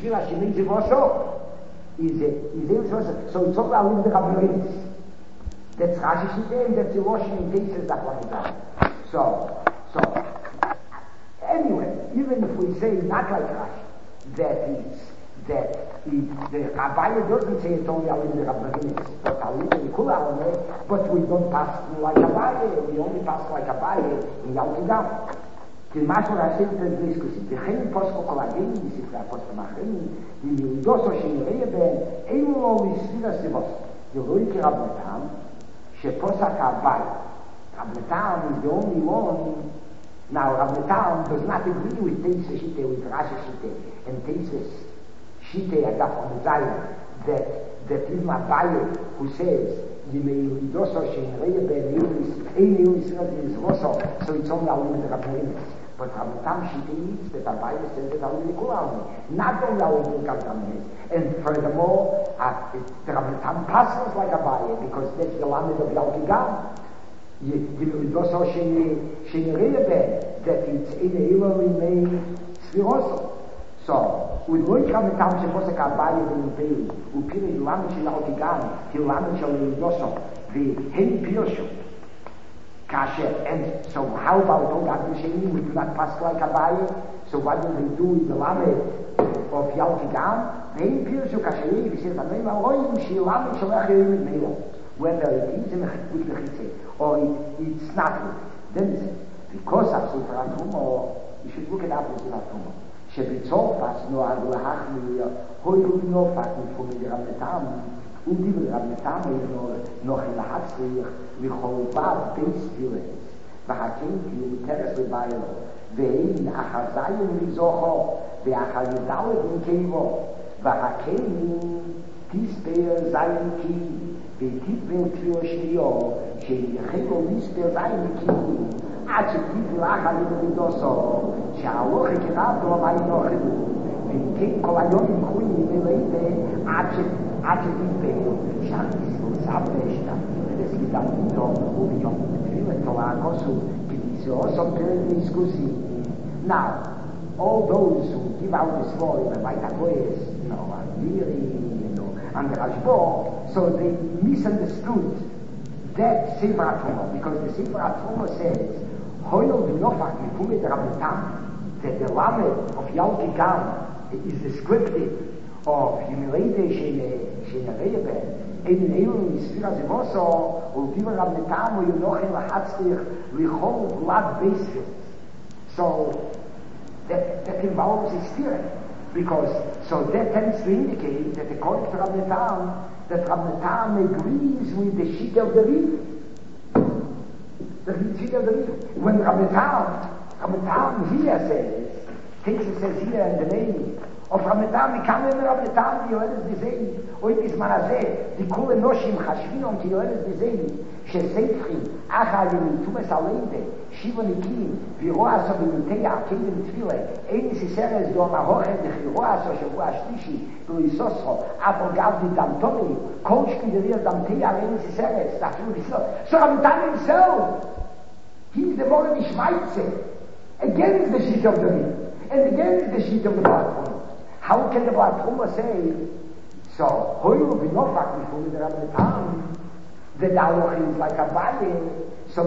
Sfira Shemei Zivoso is so it's all about the Rabbanis. That's Rashi Shiteh, and that's the washing in cases that one is out. So, anyway, even if we say not like Rashi, the Abaye doesn't say it's only Alim the Rabbanis, but Alim the Kula, but we don't pass like Abaye, we only pass like Abaye in Yalkidam. כמשהו לעשות את הדיסקוסים, וכן פוסקו קולגים, בספרי הפוסקים האחרים, ומיודוסו שנראה בהם, אין לו לסביר הסיבוס. זה לא יקרה רב נתן, שפוסק הבית. Rab Natan is the only one. Now, Rab Natan does not agree with Teisa Shite, with Rashi Shite, and Teisa Shite, Adaf on the Zion, that even Abaye, who says, so it's only Alim the Rabbanis. But Rabbatam Shite means that Abaye says that Alim the Kula, not only Alim the Rabbanis. And furthermore, the Rabbatam passes like Abaye, because that's the Lamed of Yalkigam. That it's in a Ilo remain Sviroso. So, with one Rabbatam שפוסק Abaye בנפאי, ופירי למד של Yalkigam, למד של Yosef, והן פירשו. Kasher, and so how about all that we do not pass like Abaye? So what do we do with the Lamed of Yalkigam? Hein Pirshu Kasher, we say that name Elohim she Lamed Shalach Yerim Meilo. Whether it is in with the Chitze or it's not good. Then because of Sefer HaTruma, you should look it up in Sefer HaTruma. שבצורפס נועד להחמיר, הויו נופק מתחומי רב נתן, ודיבר רב נתן נוחי להצליח לכל בת בייס פילס, והכן תהיו טרס לביילו, ואין אחר זיין לזוכו, ואחר ידלת מקייבו, והכן תספר זיין קי, ותתבל תפיו שניו, שיחלו לספר זיין קי, עד שתתבל אחר לבדוסו, שהלוך כרבו מה ינוחדו, וכן כל היום ינחויים מלאיבה, עד שתתבל, שהכניסו סבשת, ודסגידם איתו, וביום תפיל את תורה הכוסו, כניסו עוsom פרק דיסקוסי. Now, all those who give out this story, the Vaitagoyes, and the Rashbo, so they misunderstood that Sefer HaTruma, because the Sefer HaTruma says, Hoyel v'nofach mifumet Rab Natan, that the Lamed of Yalkigam is descriptive of humility shenerebe, in Eilun Yisfira Zivoso, Ultiva Rab Natan, Uyunochin Lahatzlich, Lichol Vlad Beisfit. So, that involves his spirit. Because, so that tends to indicate that according to Rab Natan, that Rab Natan agrees with the sheet of the Rid. The sheet of the Rid. When Rab Natan here says, takes it says here in the name of Rab Natan, we come in Rab Natan, die Yoedes Bezein, und is man azeh, die Kule Noshim Chashvinon, die Yoedes Bezein, שספחים, אחר ימיתומס הלידה, שיבו נקים, וירוע עשו במנתיה, קדם תפילה, אין סיסרס דום ההוכן, דחירוע עשו שבוע השלישי, ולויסוסו, אבל גב דדמתומי, כל שפידריה דמתיה, אין סיסרס, תחשבו בסלו. So Rabban himself, he's the more of the Schweizer, against the sheet of the Rid, and against the sheet of the Blatrum. How can the Blatrum say, so, hoyu binofak, before the Rabban that Allah is like a body, so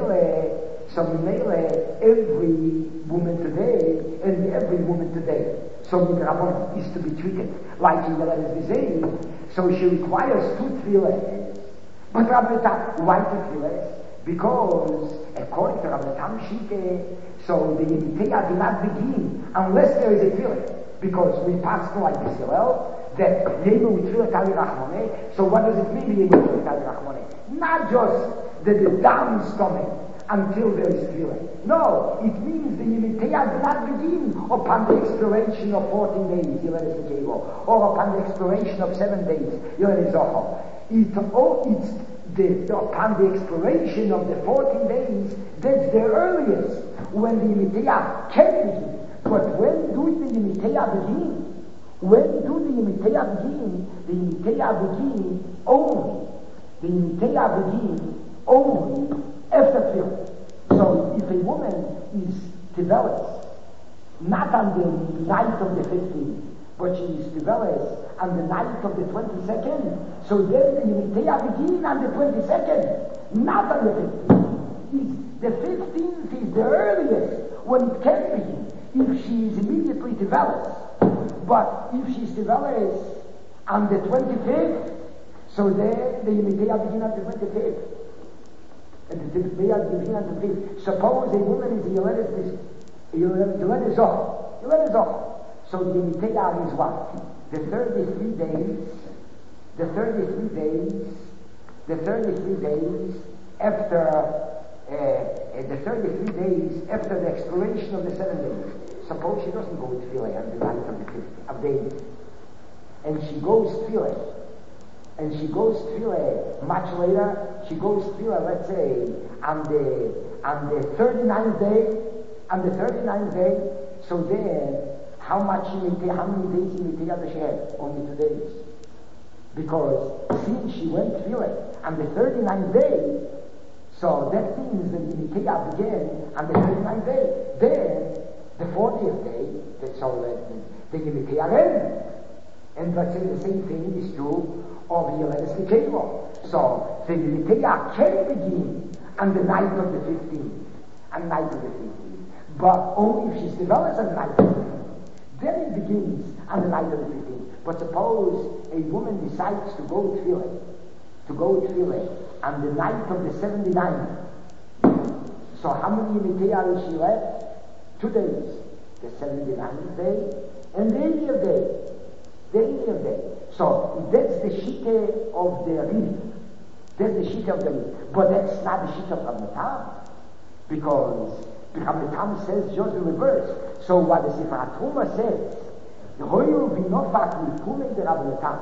Mimele, every woman today, and every woman today, so the Rabban is to be treated like in the letters Vizayim, so she requires 2 tefillahs. But Rabban, why 2 tefillahs? Because, according to Rabban Shite, so the Yimiteyah do not begin unless there is a tefillah. Because we pass like this, that Yemu with Tfilat Ali Rachmone. So what does it mean, Yemu with Tfilat Ali Rachmone? Not just that the down stomach until there is Tfilat. No, it means the Yimiteyah does not begin upon the expiration of 14 days, or upon the expiration of 7 days, it's upon the expiration of the 14 days, that's the earliest when the Yimiteyah can begin. But when do the Yimiteyah begin? When do the Yimiteyah begin? The Yimiteyah begin only. The Yimiteyah begin only after Tfilah. So if a woman is developed not on the night of the 15th, but she is developed on the night of the 22nd, so then the Yemitea begin on the 22nd, not on the 15th. The 15th is the earliest when it can begin, if she is immediately developed. But if she's developed on the 25th, so there the Yemitea begin on the 25th. And the Yemitea begin on the 25th. Suppose a woman is Yoledes Zoch. So the Yemitea is what? The 33 days after the expiration of the 7 days. Suppose she doesn't go to Tefillah on the night of the 5th of days, and she goes Tefillah much later. She goes Tefillah, let's say, on the 39th day. So then, how many days does she have? Only 2 days. Because since she went Tefillah on the 39th day, so that means that the Yemitea began on the 39th day. Then, the 40th day, so the Yemitea ends. And let's say the same thing is true of Yoledes Nikeva. So the Yemitea can begin on the night of the 15th. But only if she's developed on the night of the 15th. Then it begins on the night of the 15th. But suppose a woman decides to go Tefillah on the night of the 79th. So how many Yemitea is she left? 2 days. The 79th day and the 80th day. So that's the Shita of the Rif. But that's not the Shita of Ramatam. Because Ramatam says just the reverse. So what the Sefer HaTruma says, Hoyul binofak mipume de Ramatam.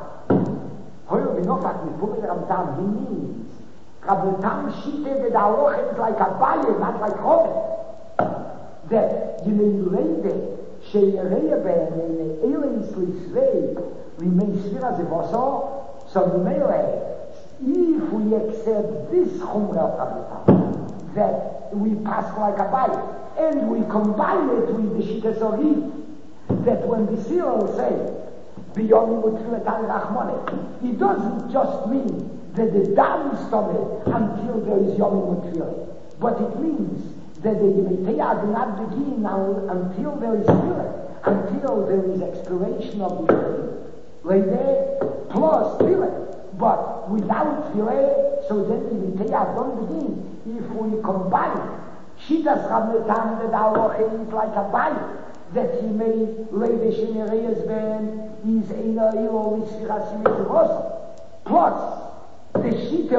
He means Ramatam Shita that the halacha is like a bayer, not like Chomet. That you may lay there, she'yereya ben in Eilis Lisvei remains Sfira Zevoso. So if we accept this Chumra of Ramatam, that we pass like a bayer, and we combine it with the Shita Sorif, that when the Sira say Biyom Utfiletan Rachmone, it doesn't just mean that the dam is stopped until there is Yom Utfilet, but it means that the Yemitea do not begin now until there is Tefillah, until there is expiration of the Tefillah. Like that, plus Tefillah. But without Tefillah, so then the Yemitea don't begin. If we combine Shitas Ramatam, that our is like a bite, that he may lay the Shemireyas Ben, is Eina Ilo Lisfirasim Zevosa, plus the Shita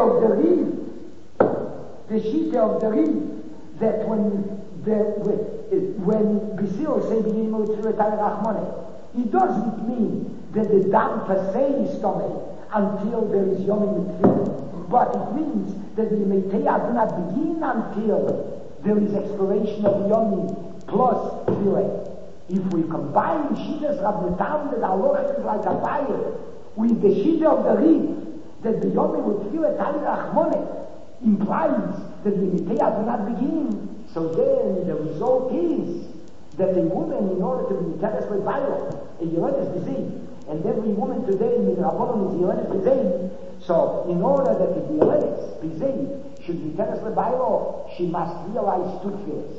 of the Reed, that when Bisil say B'nimo Tziletai Rachmone, it doesn't mean that the dam per se is stomach until there is Yom Mitzvah, but it means that the Yemitea do not begin until there is expiration of Yom plus Tzilet. If we combine Shitas Rabnetam, that halacha is like a fire, with the Shita of the Reed, that the Yom Tziletai Rachmone implies that the Yemitea do not begin. So then the result is that a woman, in order to be Teres Levailo, a Yoledes disease, and every woman today in the Rabbanon is Yoledes disease, so in order that the Yoledes disease should be Teres Levailo, she must realize two fears.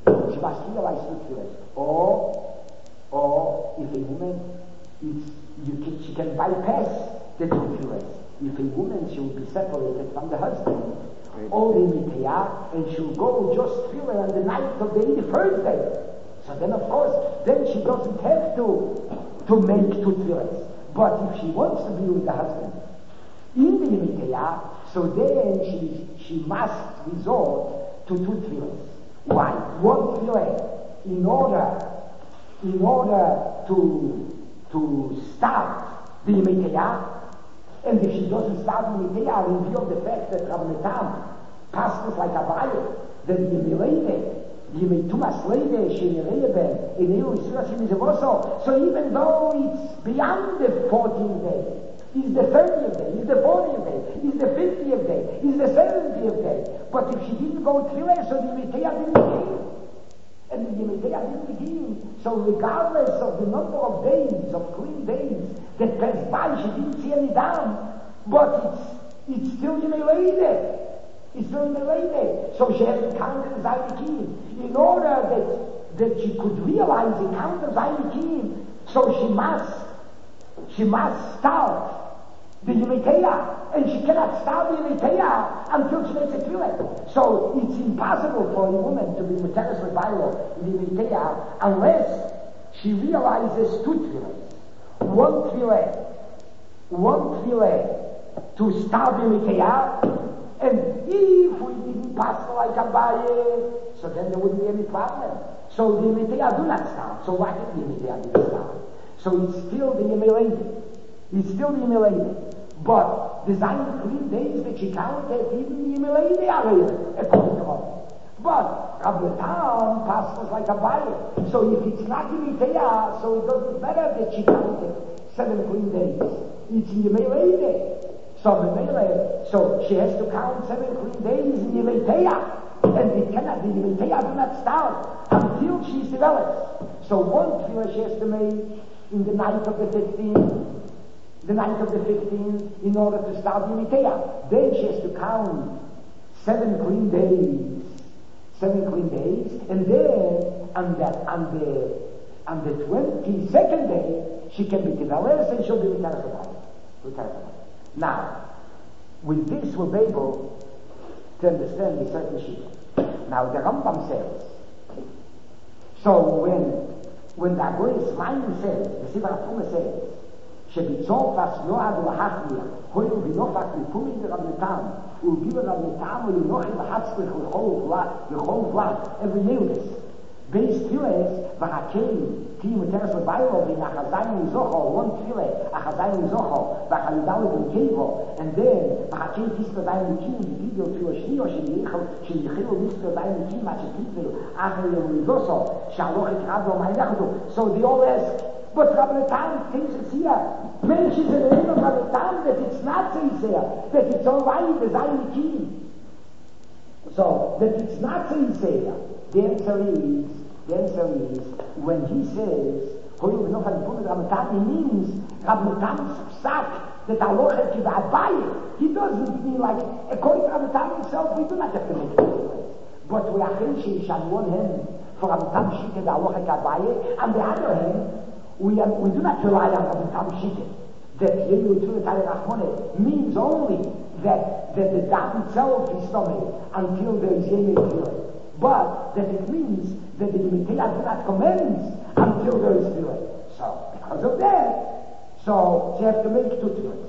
Or if a woman she can bypass the two fears. If a woman, she will be separated from the husband, or the Yemitea, and she'll go just feel on the night of the 81st day. So then, of course, then she doesn't have to make two tefillahs. But if she wants to be with the husband in the Yemitea, so then she must resort to two tefillahs. Why? One tefillah in order to start the Yemitea. And if she doesn't start the Yemitea, in view of the fact that Rabnetam passes like a fire, that the Yemitumas Leide, Shemirebe, in Elu Yisrasim Zevoso, so even though it's beyond the 14th day, is the 30th day, is the 40th day, is the 50th day, is the 70th day, but if she didn't go through it, so the Yemitea didn't begin. and the Yemidea didn't begin. So regardless of the number of days, of clean days, that passed by, she didn't see any down, but it's still Yemidea. It's still Yemidea. So she has to count the Zaynikim. In order that she could realize the count of Zaynikim, so she must start the Yemidea, and she cannot start the Yemidea until she makes a tefillah. So it's impossible for a woman to be Muteres Levailo in the Yemidea unless she realizes two tefillahs. One tefillah to start the Yemidea, and if we didn't pass like Abaye, so then there wouldn't be any problem. So the Yemidea do not start. So why did the Yemidea do not start? So it's still the Yemidea. It's still the Yemidea. But the Zayin 3 days that she counted, even the Yemidea are according to her. But Rabbi Tam passes like a buyer. So if it's not Yemidea, so it doesn't matter that she counted 7 clean days. It's Yemidea. So she has to count 7 clean days in Yemidea. And it cannot, the Yemidea do not start until she's developed. So one tefillah she has to make in the night of the 15th, in order to start the Yemidea. Then she has to count 7 clean days, and then on the 22nd day, she can be developed and she'll be Muteres. Now, with this we'll be able to understand the certain shit. Now the Rambam says, so when the Agoyes Mayim says, the Sivra Atuma says, שביצורפס נועד ולהכניע, הויל ונופק מפורים ברבנתם, ולגיב ברבנתם ולנוחי לחצפך לכל פלט, every nildes. Beis tfiles, והקל, תהי מותרס לביילו, בין החזיים לזוכו, one tfile, החזיים לזוכו, והחלידל לבנקבו, and then, והקל תסתר דיים לקים, וידיו תפילה שניו, שיחילו מסתר דיים לקים, עד שתיפל, אחר ימלידוסו, שהלוך יקרב לו מה ילכתו. So they all ask, but Rabbi Tam thinks it's here. Mentions in the name of Rabbi Tam that it's not says there, that it's already the Zayin Kim. So, that it's not says there. The answer is, when he says, Rabbi Tam, he means Rabbi Tam's psak, that Allah had to Abaye. He doesn't mean like, according to Rabbi Tam himself, we do not have to make it. But we are finishing on one hand for Rabbi Tam Shita, that Allah had to Abaye, on the other hand, we do not rely on Rabbi Tam Shita. That Yelu Tulatari Rachmone means only that the dam itself is stomach until there is Yelu Tulatari. But that it means that the Yemidea do not commence until there is Tulatari. So, because of that, so they have to make two Tulatari.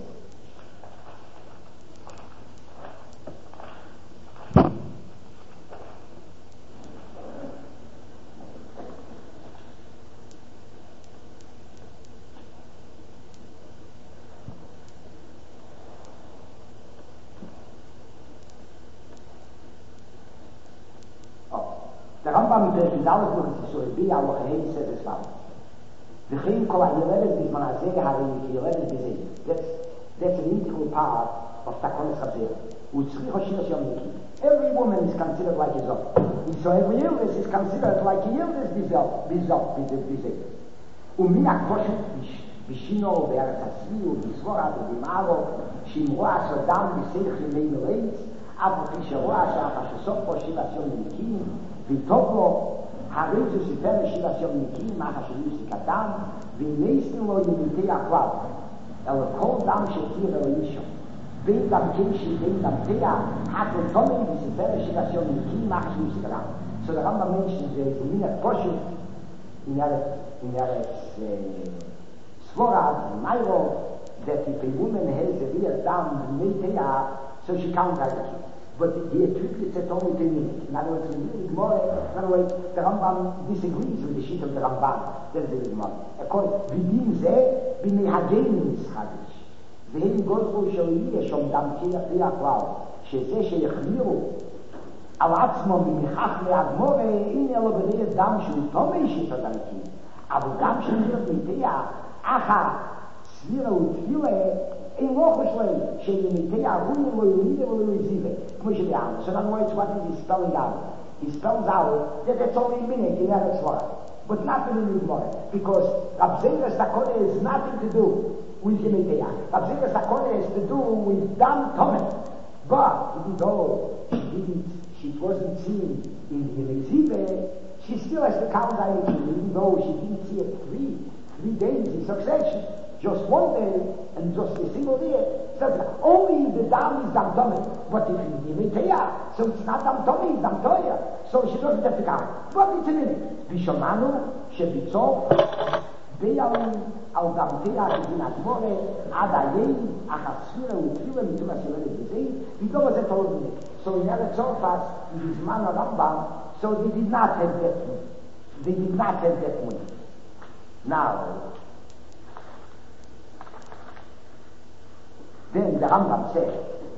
Alles nog eens zo bij alle gehele zetten slaan. De geen kola Yeledes is man azega having Yeledes bezig. That's an integral part of Takonis Hazeh. Utzri Hoshinos Yom Yiki. Every woman is considered like a Zot. And so every Yildes is considered like a Yildes bezig. Min HaKoshet Bishino Be'eretz Hasvi U'Bizvora U'Bimaro Shimroa Sodam B'Seich Yemei Mereitz Av Pisheroa Sha'af HaShesov Po Shivas Yom Yikim וטוב לו, הרי זה סיפר לשיבת יום נקי, מה חשבים סיכתם, ונסתם לו ימיתי הכלל, אלא כל דם שתיר אל אישו, בין דמתי שבין דמתיה, התלתומי וסיפר לשיבת יום נקי, מה חשבים סיכתם. So the Rambam mentions there is a minute portion in Eretz Svorad, in Mairo, that if a woman has a real dam, so she counts as a kid. But the attributes are only 10 minutes. In other words, in other words, the Rambam disagrees with the sheet of the Rambam. That's the Gemara. According to Vidim Zeh, B'nei Hagenim Yischadish. V'hem Gozru Shaliya Shom Dam Tia Klau. Shezeh Sheyechmiru. Al Atzmo B'michach Le'admore In Elo B'nei Dam Shu Tomei Shita Damki. Aber Dam Shu Tia Acha Svira U'Tfile in Lochushlei, Sheyemitea, Runim, Loyulim, Loyuzive. So in other words, what is he spelling out? he spells out that it's only minute in Eretz Torah, but not in the Gemara, because Abzeres Takone has nothing to do with Yemeteyah. Abzeres Takone has to do with Dam Tomen. But even though she wasn't seen in the Mezive, she still has to count Ayim, even though she didn't see it three days in succession, just one day and just a single day. So only if the dam is dam tummy, but if you give it so it's not dam tummy, it's dam toya. So she doesn't have to count. But it's a minute. Bishomanu, Shebitzov, Beyalin, Al dam teya, Kedinat More, Adayei, Achasfira, Utrila, Mitzvah Shilele Bezei, Vidova Zet Olvine. So in Eretz Tzorfas, in his man Rambam, so they did not have that one. They did not have that one. Now, then the Rambam said,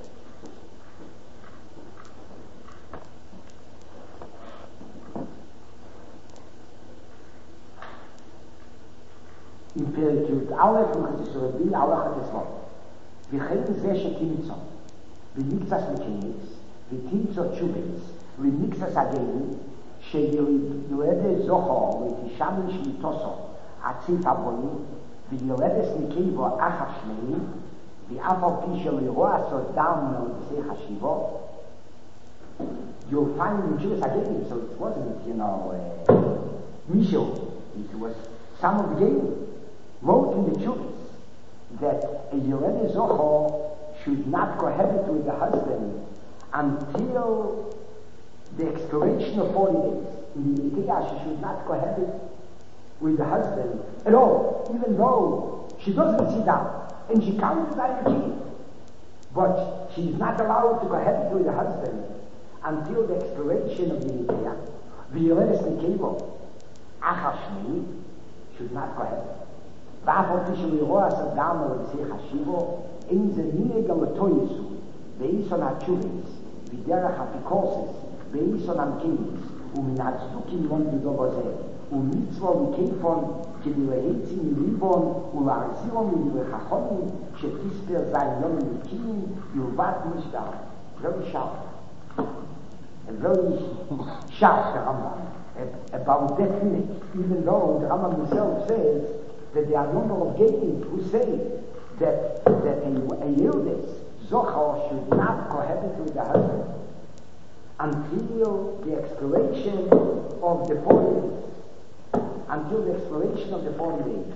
in Perek Yud Aleph, Mechazis Rabbi, Alach HaTesvot, V'chein zeh shetimtzon, v'nikzas mekenis, v'timtzot shubes, v'nikzas ageni, שיולדה זוכר ותשמש מתוסו עצית הבוני ויולדת נקייבו אחר שני ואף על פי שלרוע סודם מלבסי חשיבו. You'll find in Jewish again, so it wasn't, Michel, it was some of the game wrote in the Jews that a Yorede Zohar should not cohabit with the husband until the expiration of 40 days. In the Mikiyah, she should not cohabit with the husband at all, even though she doesn't sit down and she counts as a kid. But she is not allowed to cohabit with the husband until the expiration of the Mikiyah. V'yoredes Mikiyah, Achar Shmei, should not cohabit. ואף על פי שלרוע סדם ולבסי חשיבו, אין זה מינג על הטויסו, ואיסון התשובס, ודרך אפיקורסס, ואיסון המקייס, ומן הצדוקים לומדו בזה, ומצווה וכיפון, כדלהיצי מליבון, ולהחזירו מדברי חכמים, שתספר זין יום מלכים, יובט משדר. Very sharp. A very sharp, the Rambam, about that minute, even though the Rambam himself says that there are a number of Getim who say that a Yildes, Zochar, should not cohabit with the husband until the expiration of the 40 days. Until the expiration of the 40 days.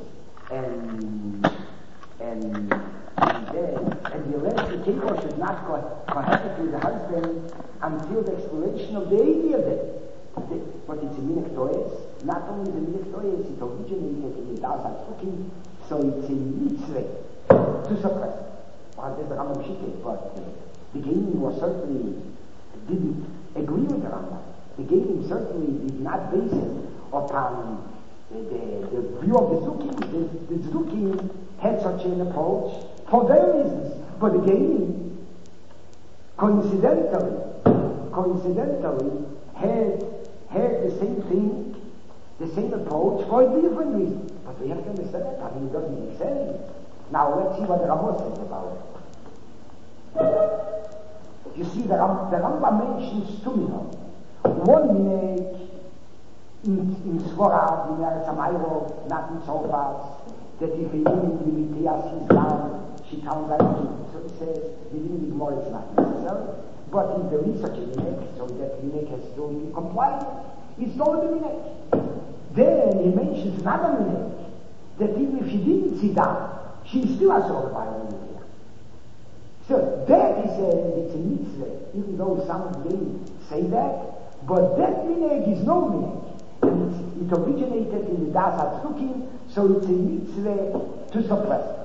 And the Yorede Zochar should not cohabit with the husband until the expiration of the 80th day. But it's a minik toes. Not only the minik toes, it originated in the Dazat cooking, so it's a mitzvah to suppress. Well, there's the Rambam Shittek, but the Getim was certainly didn't agree with the Rambam. The Getim certainly did not base it upon the view of the Zukim. The Zukim had such an approach for their reasons, but the Getim coincidentally had the same thing, the same approach for a different reason. But we have to understand that. I mean, it doesn't make sense. Now let's see what the Rambam says about it. You see, the Rambam mentions two minhag. One minhag in Svorad, in Eretz Hamayro, not in Tzorfas, that if a woman in Mitiyas is down, she counts out it. So it says, the more it's not necessary. But if there is such a minhag, so that minhag has to be compliant, it's not the minhag. Then he mentions another minhag, that even if she didn't sit down, she still has to by the minhag. So that he says it's a mitzvah, even though some of them say that, but that minhag is no minhag. And it originated in the Das HaTzukim, so it's a mitzvah to suppress it.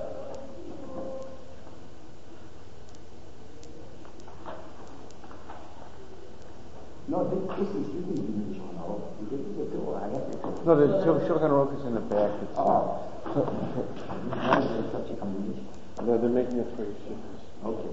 No, this is really unusual. No, the Shulchan Aruch is in the back. Such a combination. No, they're making it for your shipments. Okay.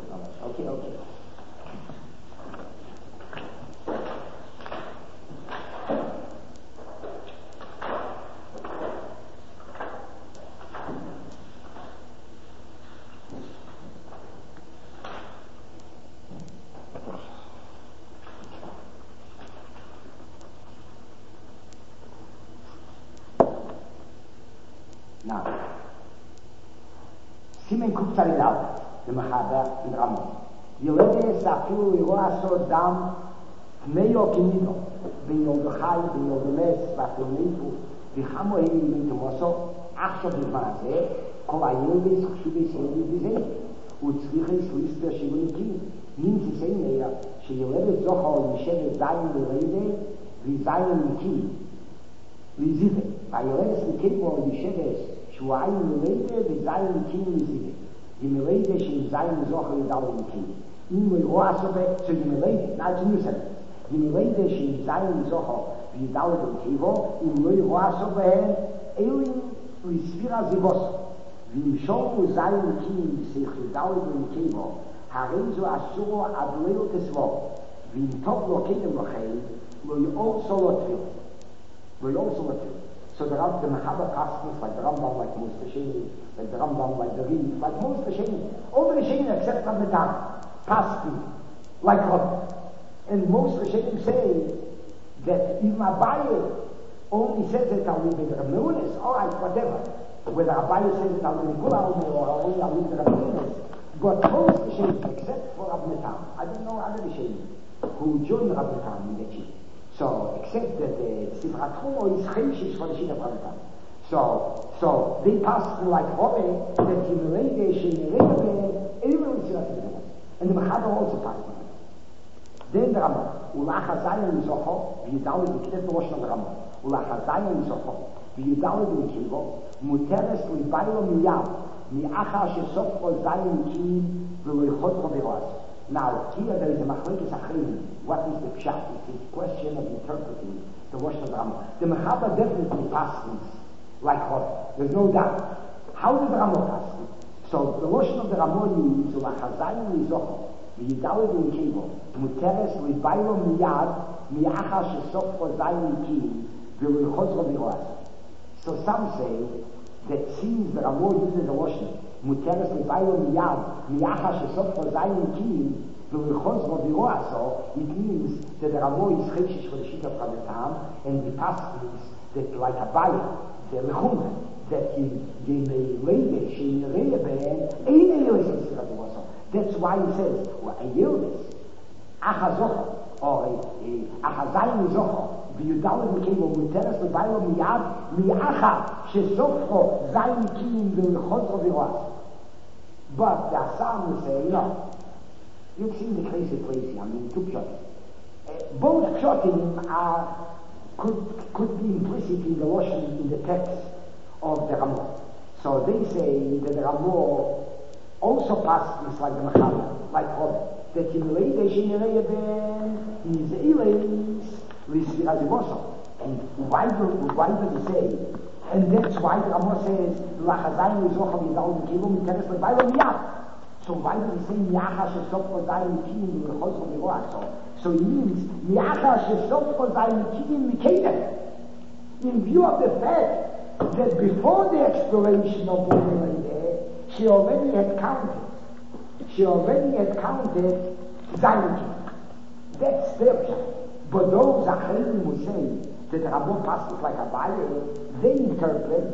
Simen Kupzaridal, the Machaber in Ramon. Yeledes afilu iroaso dam tmeyo kimido, ביום חי, ביום למס, ואפלוניפו, וחמו הם מתמוסו, עכשיו בזמן הזה, כל הילדס חשובי סיידי בזה, וצריכי סליסטר שיבוניקים, נמצא סיימיה, שילדת זוכר משבת זין ללידה, וזין לקים, לזיבה. והילדס לקבו משבת שבועיים ללידה, וזין לקים לזיבה. ימלידה של זין זוכר לדל לקים. אם הוא רואה סובה, so ימלידה, now it's a new sentence. ימלידה של זין זוכר, וידל לקיבו, אם לא רואה סובה, אלים לסבירה זיבוסו. ואם שום זין לקים, שיחדל לקיבו, הרי זו אסורו עד ליל תסבו. ואם טוב לא קדם לכם, לא יאור סולותפיל. לא יאור סולותפיל. So the Machaber Pastors, like the Rambam, like most Rishonim, like the Rambam, like the Rif, like most Rishonim, all the Rishonim except Rabbi Tam, Pastors, like Rabbi. And most Rishonim say that if Abaye only says it, I'll leave it Rabbi Menunis, all right, whatever. Whether Abaye says it, I'll leave it Kula or only I'll leave it Rabbi Menunis. But most Rishonim, except for Rabbi Tam, I don't know other Rishonim who joined Rabbi Tam in the chief. So, except that the Sifrat Chumo is Chemshish for the Shina Prabhupada. So they passed like Robbe, that Himalaya, Shemilebe, everyone is Sifrat. And the Machaber also passed on it. Then the Rambam, Ulachazayim Zocho, V'yidal L'Knet Rosh of the Rambam, Ulachazayim Zocho, V'yidal L'Kivo, Muteres L'Baylo Miyam, Mi'acha Shesofo Zayim Ki, V'Loichot Roberoaz. Now, here there is a machlekes achrim. What is the pshat? It's a question of interpreting the Rosh Hashanah. The Machaber definitely passes like Chod. There's no doubt. How did the Ramah pass? So the Rosh of the Ramah means Ulachazayim Lizocho, V'yidal L'Kivo, Muteres L'Baylo Miyad, Mi'acha Shesofo Zayim Ki, V'Loichot Roberoaz. So some say that since the Ramah uses the Rosh Muteres L'Baylo Miyad, Mi'acha Shesofo Zayim Ki, so it means that the Ramo is Cheshish for the Shita of Rabbi Tam, and the past means that like a Bayer, the Lechumah, that he may lay she may lay that's why he says, a Yildes, Achazocho, or Achazayim Zocho, V'yudal L'Kevo, Muteres L'Baylo Miyad, Mi'acha Shesofo Zayim Ki, V'Lechot Roberoaz. But the Assam will say, no. You've seen the crazy, I mean, two pshatim. Both pshatim could be implicit in the Lashon, in the text of the Ramah. So they say that the Ramah also passes like the Machaber, like Chod, that in the Leide Shinelei Ben is Eilis L'Svira Ziboso. And why does he say? And that's why the Ramah says L'Achazayim L'Zocha V'yidal L'Kivo M'Teres L'Baylo Miyad. So why does he say Mi'acha Shesofo Zayim Kiyim V'Chos Roberoaz? So it means Mi'acha Shesofo Zayim Kiyim M'Kedem. In view of the fact that before the exploration of Bomelide, she already had counted Zayim Kiyim. That's their pshat. But those Achreim who say that Ramah passes like a Bayer, they interpret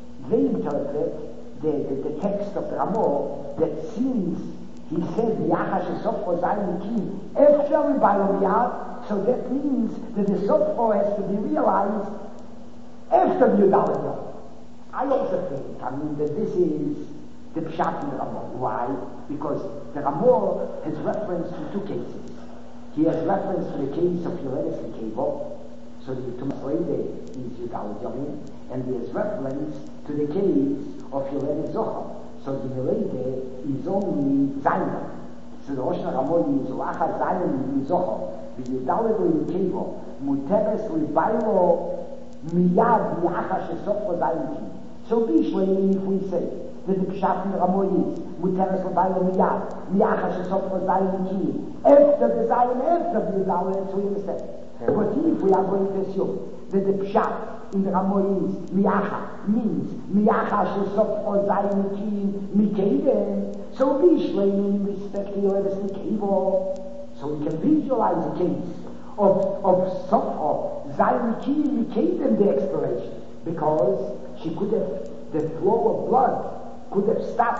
the text of the Ramah that since he said Mi'acha Shesofo Zayim Ki after L'Baylo Miyad, so that means that the Sofo has to be realized after V'yudal L'Kivo. I also think, that this is the pshat in the Ramah. Why? Because the Ramah has reference to two cases. He has reference to the case of Yoledes L'Kivo, so the Tumas Leide is Yudal L'Kivo, and he has reference to the case of Yoledes Zocha. So the Leide is only Zayin. So the Rosh Hashanah is Lacha Zayin Zocha, V'yidal L'Kivo, Muteres L'Baylo Miyad Mi'acha Shesofo Zayim Ki. So Bishlei, if we say that the Pshat in the Ramah is Muteres L'Baylo Miyad Mi'acha Shesofo Zayim Ki, after the Zayin, after V'yidal, so we understand. But if we are going to assume that the Pshat in the Ramah is Mi'acha, means Mi'acha Shesofo Zayim Ki M'Kedem, so Bishlei in respect to Yoledes L'Kivo, so we can visualize the case of Sofo Zayim Ki M'Kedem, the exploration, because she could have, the flow of blood could have stopped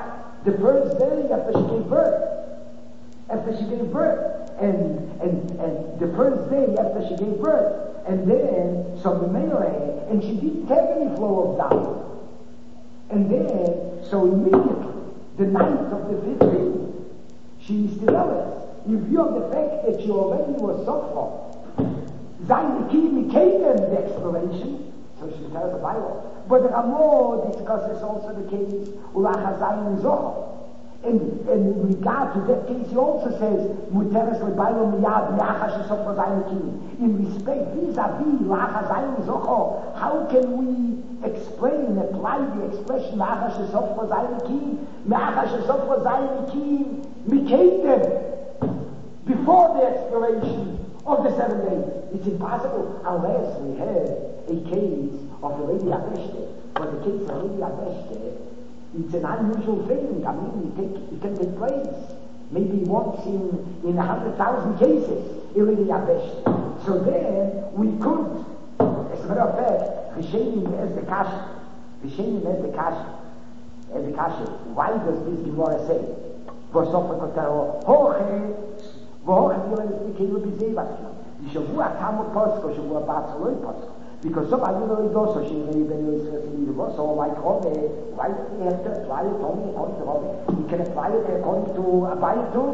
The first day after she gave birth. After she gave birth. And the first day after she gave birth. And then, so the Melee, and she didn't have any flow of down. And then, so immediately, the night of the 15th, she is developed. In view of the fact that she already was Sofra, Zayn Mikayim the exploration, so she tells the Bible. But the Ramah discusses also the case, Ulacha Zayn Zohar. And in regard to that case, he also says, Muteres leBailo miyad Lacha Shesofra Zayn Mikayim. In respect vis-a-vis Lacha Zayn Zohar, how can we explain, apply the expression Lacha Shesofra Zayn Mikayim, Lacha Shesofra Zayn Mikayim, before the expiration of the 7 days? It's impossible unless we have a case of a Lady Abeshte. But the case of Lady Abeshte, it's an unusual thing. I mean, it can take place maybe once in 100,000 cases, a Lady Abeshte. So then we could, as a matter of fact, Rishenim as the Kasha. Rishenim as the Kasha. As the Kasha. Why does this Gemara say? V'sofa kotero hoche v'hoche v'yorenes mikayim b'zeivakim. Yishavua tamu posko, shavua batsaloi posko. Because some are really doso, she may be so like Hove, why do we have to apply it only according to Hove? You can apply it according to Abayitu,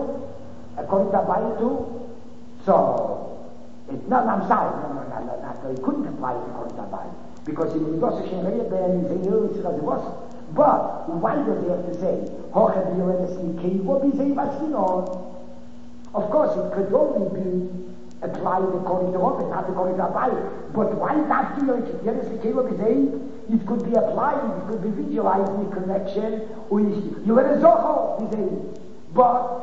so it's not, I'm sorry, no, you couldn't apply it according to Abayitu. Because in the doso, she may be but why does he have to say, Hoche v'yorenes mikayim b'zeivakim? Of course, it could only be applied according to Hove, not according to Abayitu. But why not do it? It could be applied, it could be visualized in connection with Yorezocho, but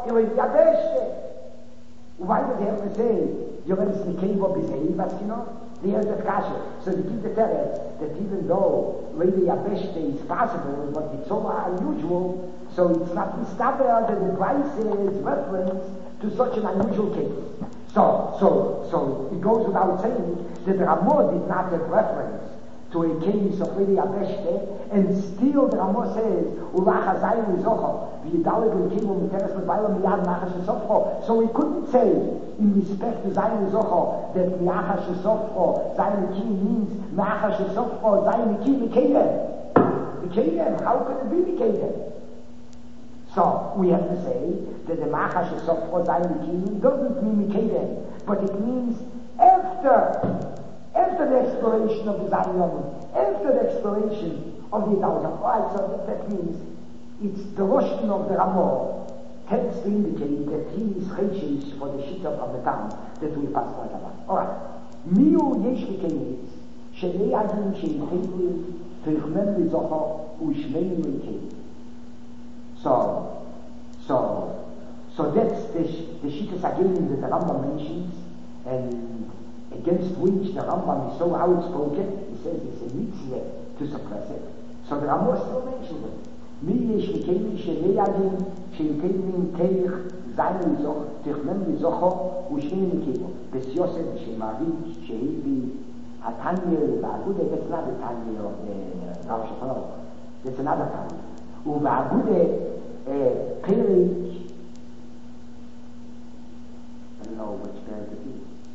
why does he have to say Yorezocho? There's the kasha. So they give the teretz that even though Lady Abeshte is possible, but it's so unusual, so it's not discovered that the price is reference to such an unusual case. So it goes without saying that the Ramah did not have reference to a case of Lady Abeshte, and still the Ramah says, Ulacha Zayin Zocho, v'yidalid l'kimu m'teres l'bayla miyad Lacha Shesofro. So we couldn't say, in respect to Zayin Zocho, that Lacha Shesofro, Zayin l'kim means Lacha Shesofro, Zayin l'kim Mikayim. How could it be Mikayim? So we have to say that the Lacha Shesofro, Zayin l'kim doesn't mean Mikayim, but it means after the exploration of the Zayin Yom, after the exploration of the Yidalazam. Alright, so that means it's the Roshkin of the Ramah tends to indicate that he is Cheishish for the Shita of the town that we pass by about. Alright. Miu yesh v'kenis, shenei adin she'inteilu, v'yichmen v'zocho, u'shmeinu v'kenis. So that's the Shitas again that the Rambam mentions, and against which the Rambam is so outspoken. He says it's a mitzvah to suppress it. So the Rambam still mentions it. Mi yesh v'keini she'neyadin she'inteimin teich zayin lizoch tichmem lizocho u'shneim likivo bes Yosef she'marit she'hivi hatanya v'agude. That's not the Tanya of the Rav Shapiro. That's another Tanya. U'v'agude Perich, I don't know which Perich it is.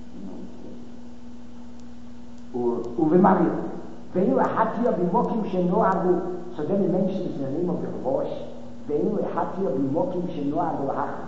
Uvemario. Ve'inu ehatia b'mokim she'no'agu. So then he mentions the name of the Rosh. Ve'inu ehatia b'mokim she'no'agu l'hachli.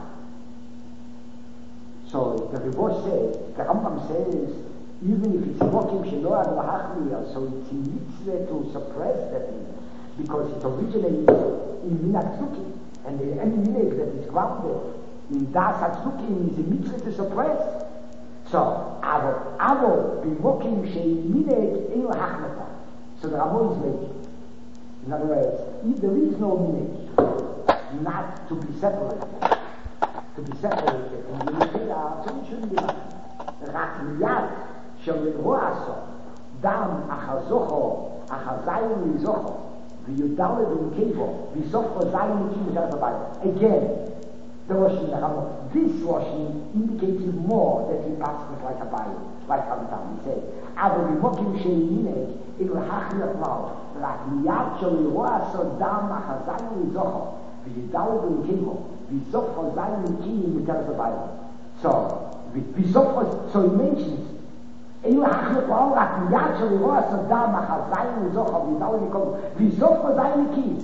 So the Rosh says, the Rambam says, even if it's mokim she'no'agu l'hachli, so it's in mitzvah to suppress that thing, because it originates in Minag Tzuki, and any minag that is grounded in Das HaTzukim is a mitzvah to suppress. So, Avo, b'mokim she'mineg ein l'hachmata. So the Ramah is making. In other words, if there is no mineg, not to be separated, and you say, so it shouldn't be like רק מיד שלרוע עשו, דם אחר זוכו, אחר זיין לזוכו, ויודל במקבו, בסוף זיין מקים בגלל הבית. Again, the Russian, this Russian indicates more that he passes like a Bible, like Hamilton. He says, אבל במוקים שאינק, אם לכך יתמל, רק מיד שלרוע עשו, דם אחר זיין לזוכו, wie Dauer in Kimo, wie Sofra sein in Kimo mit der Verweilung. So, wie Sofra, so in Menschen, Eil hachne Paul hat ein Jahr schon gehört, so da mach er sein und so, wie Dauer in Kimo, wie Sofra sein in Kimo.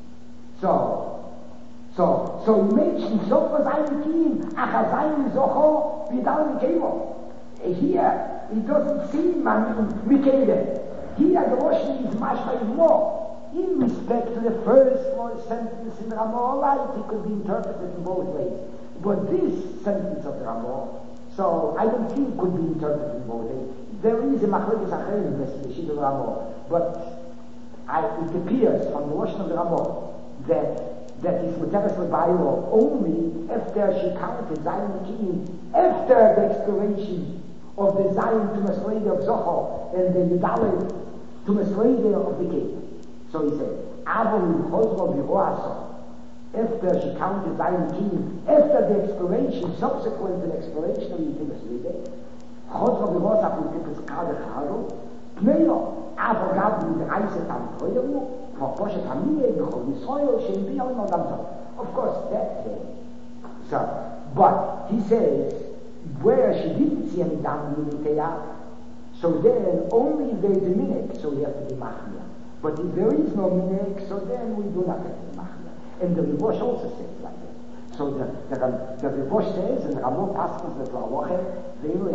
So in Menschen, Sofra sein in Kimo, ach er sein in so, wie Dauer in Kimo. Here, it doesn't seem, Michael, here the Russian is much more. In respect to the first sentence in Ramah, right, it could be interpreted in both ways. But this sentence of Ramah, so I don't think could be interpreted in both ways. There is a machlokes acher in the Shid of Ramah, but it appears from the Russian of the Ramah that is Muteres L'Bayro only after she counted Zion King, after the exploration of the Zion to Mesrede of Zohar and the Yudale to Mesrede of the king. So he said, Avon Chosro Biroaso, after she counted Zion King, after the exploration, subsequent to the exploration of the Mesrede, Chosro Biroaso with the Kade Charo, Pneyo, Avon Gad with the Reise Tam Toyeru, for Poshet Hamiyeh, Bechol Yisroel, Shem Biyah, and Odam. Of course, that's it. So, but he says, where she didn't see any down in so then only if there is a minhag, so we have to be machmir. But if there is no minhag, so then we do not have to be machmir. And the Ribosh also says like that. So the Ribosh says, and Ramon Paschal that the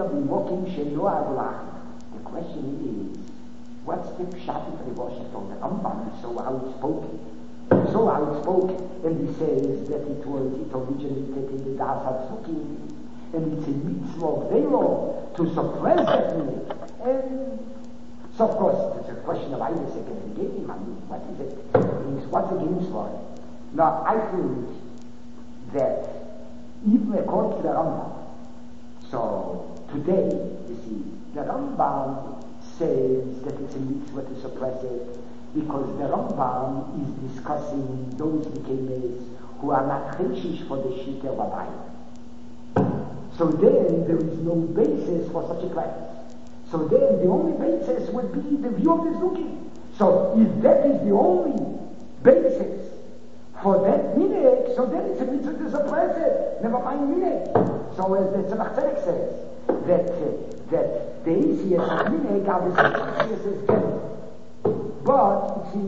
question is, what's the pshat of Ribosh? The Rambam is so outspoken. So outspoken, and he says that it originated in the Das HaTzukim, and it's a mitzvah of Velo to suppress that minhag. And so of course it's a question of Isaac and the game. I mean, what is it? What's the game for it? Now I think that even according to the Rambam, so today you see the Rambam says that it's a mitzvah to suppress it because the Rambam is discussing those Mikemes who are not cheshish for the Shita Rabbi. So then there is no basis for such a practice. So then the only basis would be the view of the Zuki. So if that is the only basis for that minhag, so then it's a mitzvah to suppress it. Never mind minhag. So as the Tzemach Tzedek says, that the ACS of minhag are the same ACS as Gemi. But it's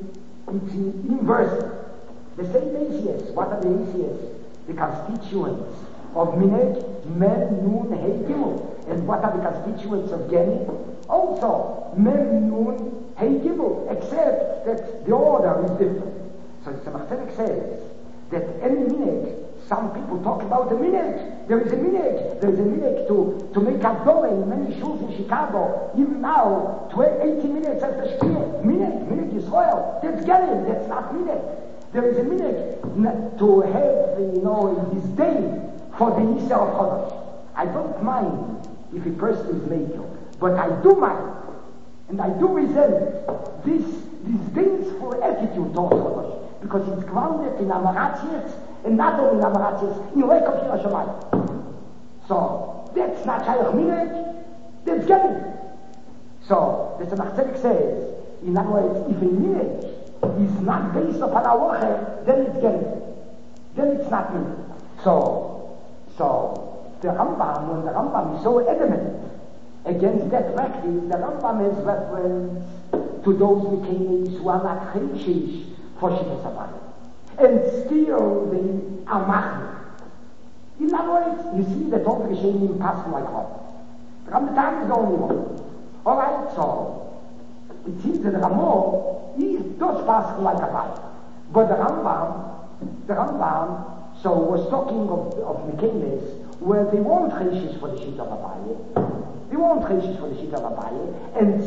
in inverse. The same ACS. What are the ACS? The constituents of minhag, men, nun, hey, gimel. And what are the constituents of Gemi? Also, men, nun, hey, gimel, except that the order is different. So Tzemach Tzedek says that any minhag, some people talk about the minhag. There is a minhag to make a dollar in many shuls in Chicago. Even now, 80 minutes after Shkir, minhag Yisrael. That's Gemi, that's not minhag. There is a minhag to have, in this day, for the Yisrael of Chodesh. I don't mind if a person is maker, but I do mind, and I do resent this disdainful attitude towards Chodesh, because it's grounded in Amaratius, and not only in Amaratius, in lack of Yirah Shamayim. So, that's not Shaykh Minhag, that's Gemi. So, the Tzemach Tzedek says, in other words, if a minhag is not based upon halacha, then it's Gemi. Then it's not minhag. So the Rambam, when the Rambam is so adamant against that practice, the Rambam has reference to those Mikemes who are not cheshish for Shivas Havayim. And still they are machmir. In other words, you see that all the Geshenim pass like that. The Rambam is the only one. Alright, so it seems that the Rambam does pass like a fire. But the Rambam so was talking of Mikemes where they weren't cheshish for the Shita of Abaye. They weren't cheshish for the Shita of Abaye, and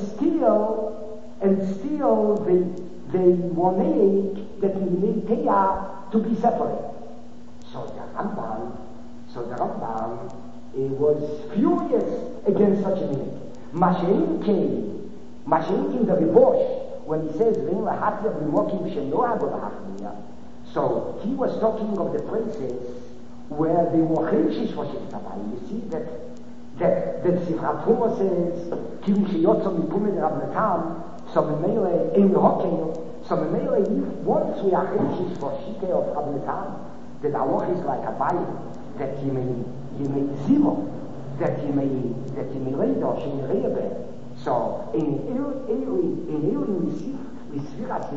still they wanted that Minhag to be separate. So the Rambam was furious against such a minhag. Mashenkin the Ribosh, when he says so he was talking of the places where they were cheshish for Shivas Havayim. You see that Sifrat Huma says Kim Sheyotzo Mipumed Rav Natam, so Memele Ein Hokel. So once we are anxious for Shite of Rabbeinu, that Allah is like a Bayit, that you may zero, that you may read or she may read. So in Eilun Misviras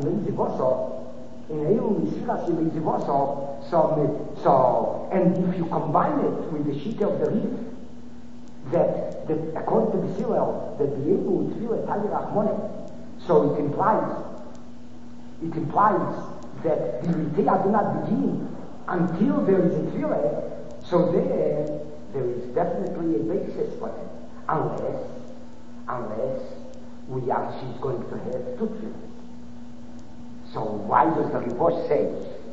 Zivoso, so and if you combine it with the Shite of the Rif, that according to the Sirel, that the Eilun would feel a Tali Rachmonim, so it implies that the Ritaya do not begin until there is a Tefillah, so there is definitely a basis for it, unless she's going to have two Tefillahs. So why does the Ribosh say,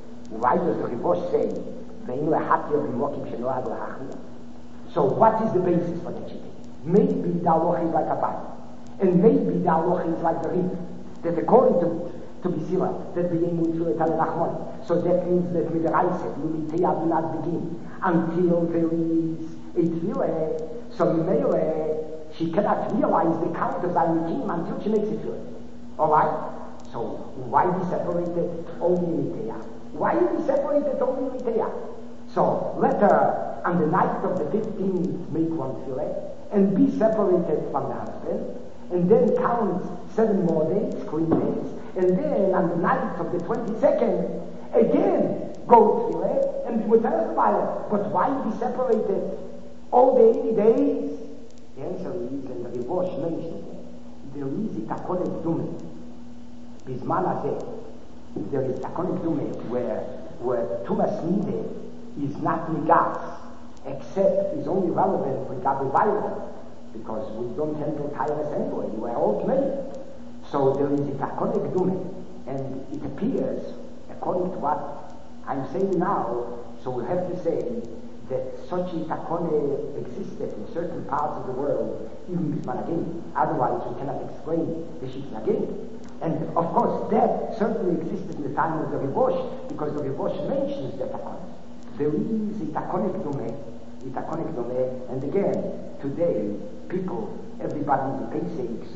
so what is the basis for the cheating? Maybe the halacha is like a body, and maybe the halacha is like the Rif, that according to Bisila, that the Yom Tzulet al-Rachman. So that means that with the Reisek, Lumitiyah do not begin until there is a Tefillah. So Mimele, she cannot realize the count of Zaynikim until she makes a Tefillah. Alright? So why be separated only Mitiyah? Why be separated only Mitiyah? So let her on the night of the 15th make one Tefillah and be separated from the husband, and then count 7 more days, clean days, and then on the night of the 22nd, again go Tefillah and be with her Bible. But why be separated all the 80 days? The answer is, and the Ribosh mentioned it, there is a Takonet Dume. Bisman Hazeh, there is Takonet Dume where Tumas Nide is not Nigas, except is only relevant for Gabi Bible, because we don't handle tires anyway, we are all familiar. So there is a Takonet Dume, and it appears, according to what I'm saying now, so we have to say that such a Takone existed in certain parts of the world, even Bismanagin. Otherwise we cannot explain the Shitnagin. And of course that certainly existed in the time of the Ribosh, because the Ribosh mentions the Takone. There is a Takone Kdome, and again, today, people, everybody is a basic,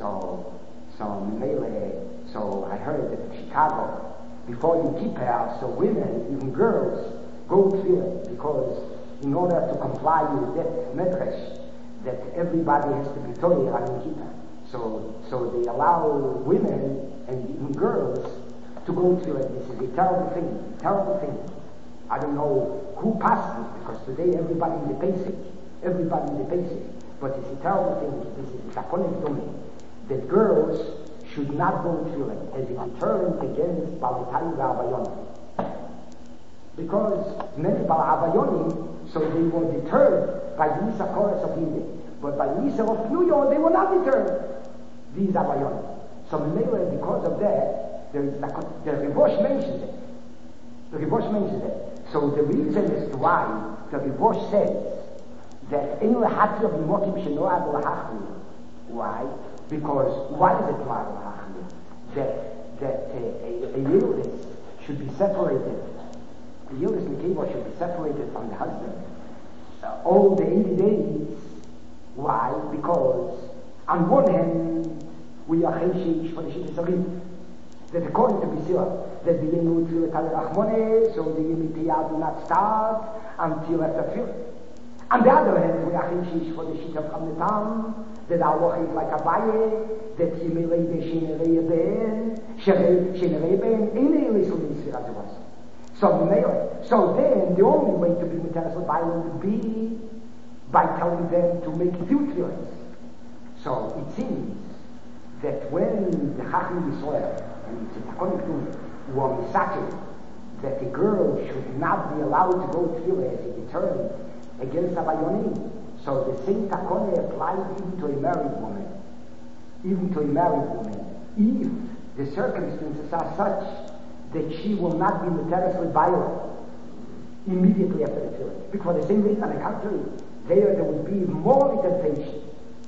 so I heard that in Chicago, before you keep her, so women, even girls, go through it, because in order to comply with that medrash, that everybody has to be Torah and Kippur. So they allow women and even girls to go through it. This is a terrible thing. I don't know who passed it, because today everybody in the basic, but it's a terrible thing. This is a Takonet Dume, that girls should not go through it as a deterrent against Balatayim V'Avayonim. Because many Balavayonim, so they were deterred by the Nisa chorus of India. But by the Nisa of New York, they were not deterred, these Avayonim. So because of that, there is the Ribosh mentions it. So the reason as to why the Ribosh says that in Lahati of Mokim Shenoad Lahachli, why? Because why is it Mar Lahachli? That a Yildis should be separated. The Yildis Nekeva should be separated from the husband all the 80 days. Why? Because on one hand we are Cheshish for the Shittis Arim, that according to Bisila, that the Yenu Tzilat al-Rachmone, so the Yemitiyah do not start until after Tzilat. On the other hand, we are Cheshish for the Shittis from the town, that our is like a baye, that Yemelei Beshinelei Ben, Shenelei Ben, Inei Lissul Yisir as it was. So then the only way to be Muteres L'Bayim would be by telling them to make 2 Tefillahs. So it seems that when the Chacham Yisrael, and it's a Takonik Dume, were misakin that a girl should not be allowed to go Tefillah as a deterrent against Avayonim, so the same Takone applies even to a married woman. If the circumstances are such that she will not be Muteres L'Bayim immediately after the Tefillah. Because for the same reason, on the contrary, there would be more temptation,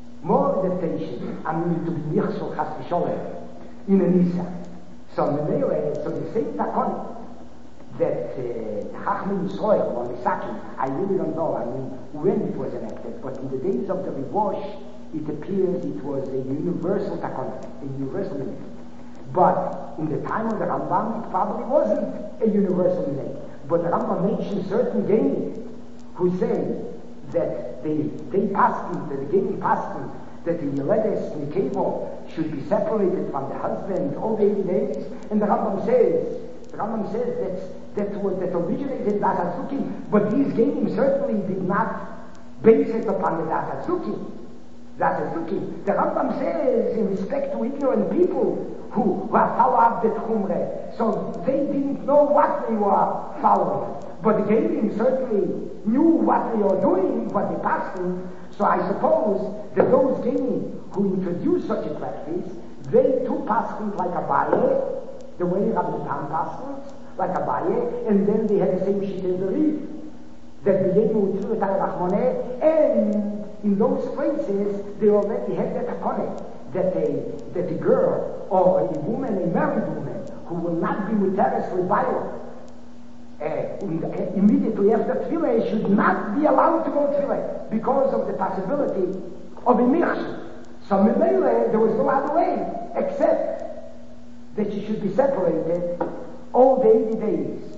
to be Nichsul Chas V'Sholem in a Nisa. So the same Takone that Chachmei Yisrael or Misakim, I really don't know, when it was enacted, but in the days of the Ribosh, it appears it was a universal Takone, a universal limit. But in the time of the Rambam, it probably wasn't a universal minhag. But the Rambam mentions certain genim who say that they paskin, that the genim paskin, that the Yeledes Nikevo should be separated from the husband all the 80 days, and the Rambam says that originated in Dasatsuki, but these genim certainly did not base it upon the Dasatsuki. The Rambam says in respect to ignorant people who follow up the Tchumre, so they didn't know what they were following. But the genim certainly knew what they were doing, what they passed in. So I suppose that those genim who introduced such a practice, they too passed like a baye, the way Rabbi Tam passed like a baye, and then they had the same shit as the reef. That the Yenu Tzur Rachmoneh, and in those places they already had that akone, that a girl or a woman, a married woman, who will not be muteres l'baylo, immediately after tefillah should not be allowed to go tefillah because of the possibility of a mirch. So Mimele, there was no other way except that she should be separated all the 80 days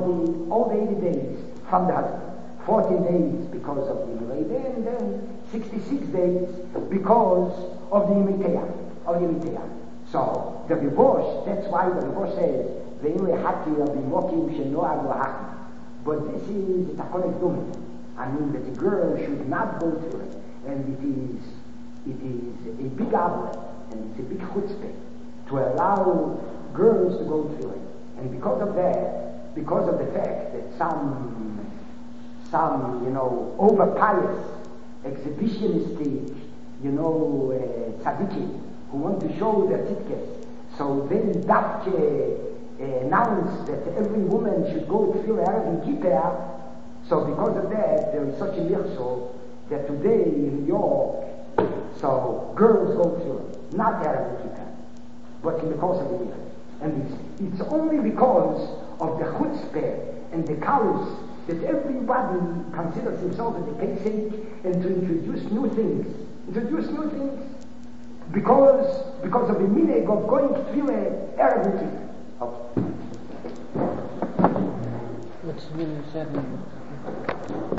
from the husband. 14 days because of the Imeleda, and then 66 days because of the Imitea. So the Ribosh, that's why the Ribosh says, but this is a takonek dumit. I mean that the girl should not go through it, and it is a big outlet, and it's a big chutzpah to allow girls to go through it. And because of the fact that some over-pious, exhibitionistic, tzaddikim who want to show their tzidkes, so they announce that every woman should go to feel Erev in Kippur. So because of that, there is such a mirchol that today in New York, so girls go to not Erev in Kippur, but in the course of the year. And it's only because of the chutzpah and the kalus that everybody considers himself as a pesach, and to introduce new things because of the minhag of going to tefillah Erev in Kippur. Okay. What's really said?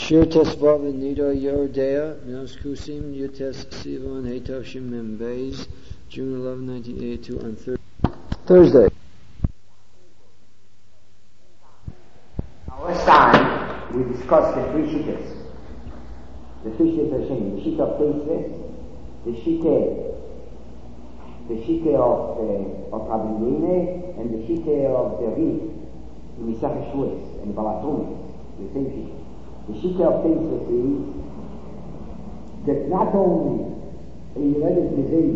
Shir Tesvav Nida Yordea, Minos Kusim, Yutes Sivan, Heitav Shimem Beis, June 11, 1982, on Thursday. Last time we discussed the three shittas. The three shittas are saying the shitta of Teisves, the shitta of Rabbi Yene, and the shitta of the Rif, in Misach Shues, and Balatrumis, the same shitta. The shitta of Teisves is that not only a Yeredes Bezei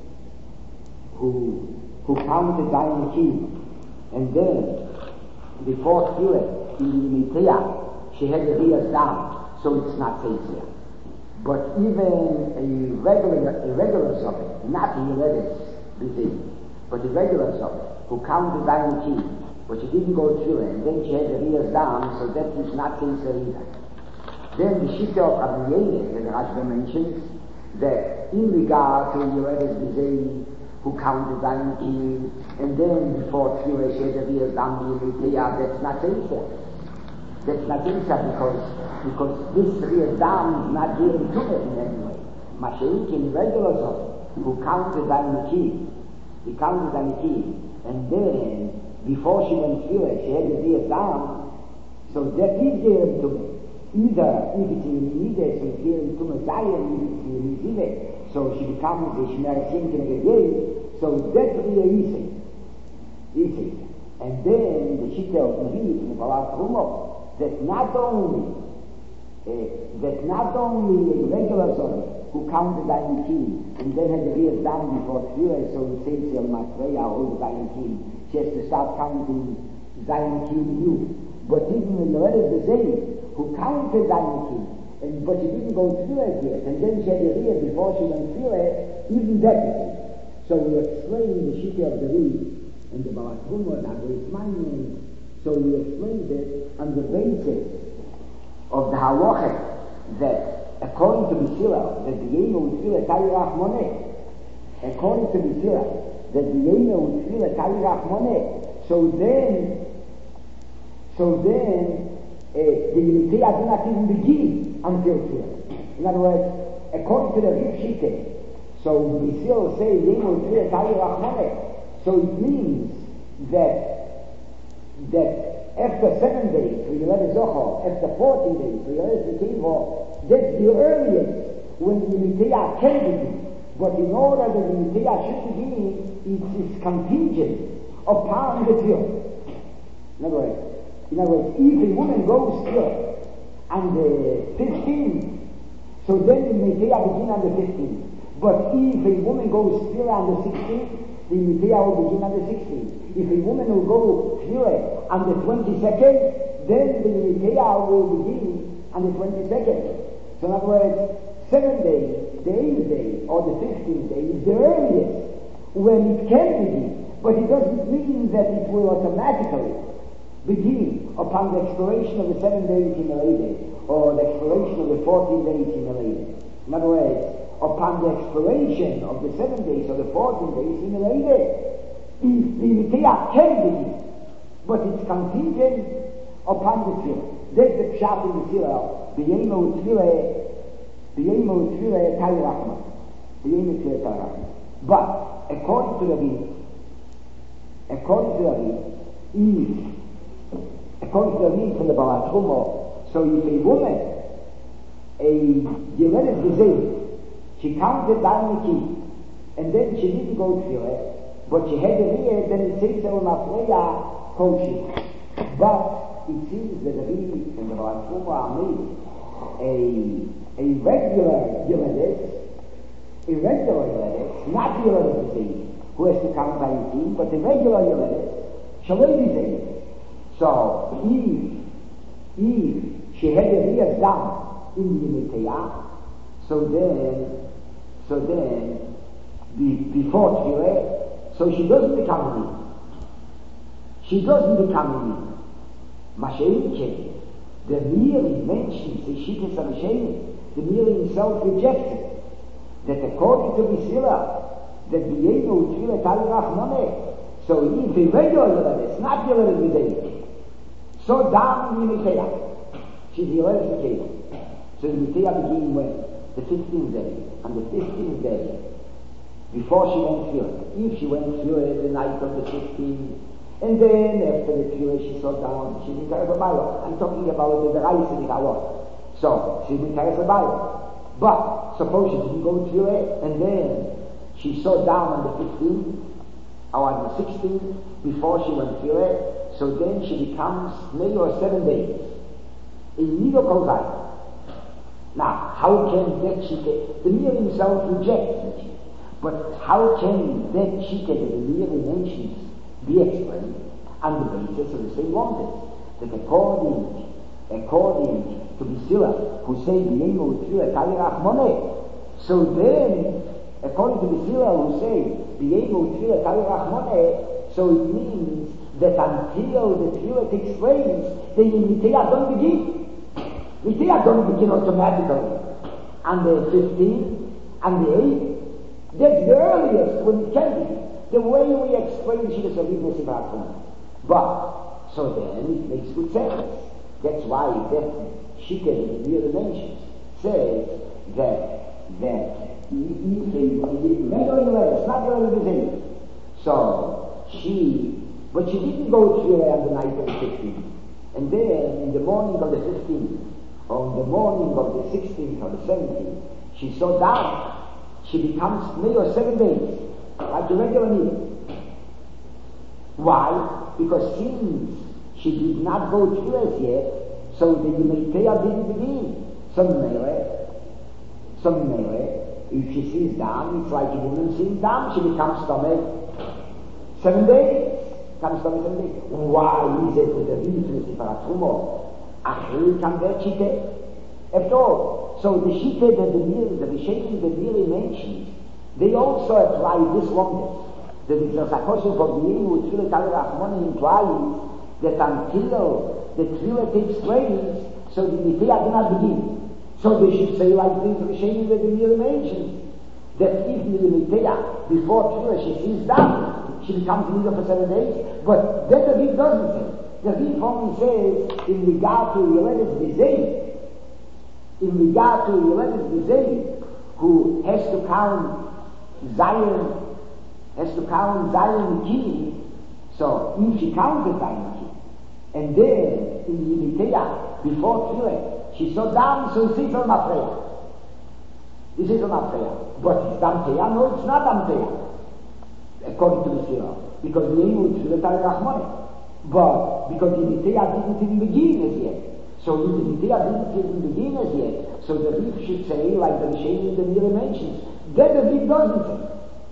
who counted Dayan Key, and then before Tfilah, in the Mitria, she had the Riyas down, so it's not Teisves. But even a regular Zohar, not a Yeredes Bezei, but a regular Zohar, who counted Dayan Key, but she didn't go through it, and then she had the Riyas down, so that is not Teisves either. Then the Shitta of Rabbi Yene, that Rashba mentions, that in regard to Yeredes Bezei, who counted Dayan Key, and then before Tfilah she had the Riyas down, that's not Teisves. That's not Teisves because this Riyas down is not dealing to it in any way. Mashiach in regular Zohar, who counted Dayan Key, he counted Dayan Key, and then before she went Tfilah she had the Riyas down, so that is dealing to it. Either if it's in Nideh, so it's dealing to it, Zion, if it's in Nideh, so she becomes a Shmer Simkin Gedei, so that Riyas is it. And then the Shitta of Nevi, in the Balat Rumot, that not only a regular Zohar who counted Dayan Key and then had the Riyas down before Tfilah, so it says El Matreya or Dayan Key, she has to start counting Dayan Key new. But even in the Yeredes Bezei, who counted Dayan Key, but she didn't go Tfilah yet, and then she had the Riyas before she went Tfilah, even that is it. So we explain the Shitta of the Riyas and the Balat Rumot and the Ismail. So we explained it on the basis of the halacha that according to B'Sila, that the Yema would feel a Tayrach Moneh. According to B'Sila, that the Yema would feel a Tayrach Moneh. So then the Yimitiyah do not even begin until Tfilah. In other words, according to the Rif Shittah, so B'Sila say Yema would feel a Tayrach Moneh. So it means that after 7 days for Yeredes Zohar, after 14 days for Yeredes Nekevo, that's the earliest when the Yimitiyah can begin. But in order that the Yimitiyah should begin, it is contingent upon the Tfilah. In other words, if a woman goes Tfilah on the 15th, so then the Yimitiyah begin on the 15th. But if a woman goes Tfilah on the 16th, the Yimitiyah will begin on the 16th. If a woman will go Tfilah on the 22nd, then the Yimitiyah will begin on the 22nd. So in other words, 7 days, the 8th day, or the 15th day is the earliest when it can begin. But it doesn't mean that it will automatically begin upon the expiration of the 7 days in the lady, or the expiration of the 14 days in the lady. In other words, upon the expiration of the 7 days or the 14 days in the lady, the Yimitiyah can begin, but it's contingent upon the Tfilah. That's the Pshat in the Tfilah. The Yema Tfilah Tayrach. But according to the Rif, from the Balat Rumot, so if a woman, a Yeredes Bezei, she counted Dayan Key, and then she didn't go Tfilah, but she had the Riyas, then it says El Matreya Koshi. But it seems that the Rif and the Balat Rumot are made a regular Yeredes, not Yeredes Bezei, who has to count Dayan Key, but a regular Yeredes, Shalei Bezei. So if she had the Riyas down in the Yimitiyah, so then before Tfilah, so she doesn't become a Riyas. Mashiach, the Miri mentions the Shittas HaMashiach, the Miri himself rejects it. That according to B'Sila, that the Yema would feel a Tayrach Moneh. So if a regular Yeredes, not Yeredes Bezei, so down in the Yimitiyah, she's Yeredes Nekevo. So the Mitiyah began when? The 15th day. And the 15th day, before she went through it, if she went through it the night of the 15th, and then after the Tefillah she sat down, she didn't carry the Bible. I'm talking about the Reis and the Halot. So, she didn't carry the Bible. But, suppose she didn't go through it, and then she sat down on the 15th, or on the 16th, before she went through it, so then she becomes maybe or 7 days. In Nido Kozai. Now, how can that Shita, the Mir himself rejects that Shita, but how can that Shita that the Mir mentions be explained on the basis of the same wonders? That according to Bisila, who say B'yenu Tfila Talirach Moneh, so then, according to Bisila, who say B'yenu Tfila Talirach Moneh, so it means that until the Tfila takes place, the Mitiyah don't begin. Mitiyah don't begin automatically. And the 15th and the 8th, that's the earliest when it can be. The way we explain Shittas of Ibn Sifrat. But, so then it makes good sense. That's why that Shittas of the Mir mentions says that it's not going to be. So, but she didn't go through on the night of the 15th. And then, in the morning of the 15th, or in the morning of the 16th or the 17th, she saw down. She becomes maybe 7 days, like a regular meal. Why? Because since she did not go through as yet, so the Yimitiyah didn't begin. Some melee, if she sees down, it's like a woman sees down, she becomes stomach 7 days. Why is it that the weakness is for a Achri can get Shite? After all, so the Shite that the Rishonim that really mentions, they also apply this wonder. That it's a question for the Yenu Tfila Talirach Moneh implies that until the Tfila takes place, so the Mitiyah do not begin. So they should say like this Rishonim that the really mentions, that if the Mitiyah before Tfila she sees down, she becomes leader for 7 days, but that the Rebbe doesn't say. The Rebbe only says in regard to Yeledes Bizei, who has to count Zion King, so if she counted Zion King, and then in the Yimitiyah, before Tfileh, she saw down, so it's on Mafreya. This is on Mafreya. But it's Damteya? No, it's not Damteya, according to the Sirah, because the Yemu Tfileh Talirach Moneh. But because the Mitiyah didn't even begin as yet, so if the Mitiyah didn't even begin as yet, so the Rebbe should say, like the Rishonim the Mir mentions, then the Rebbe doesn't say.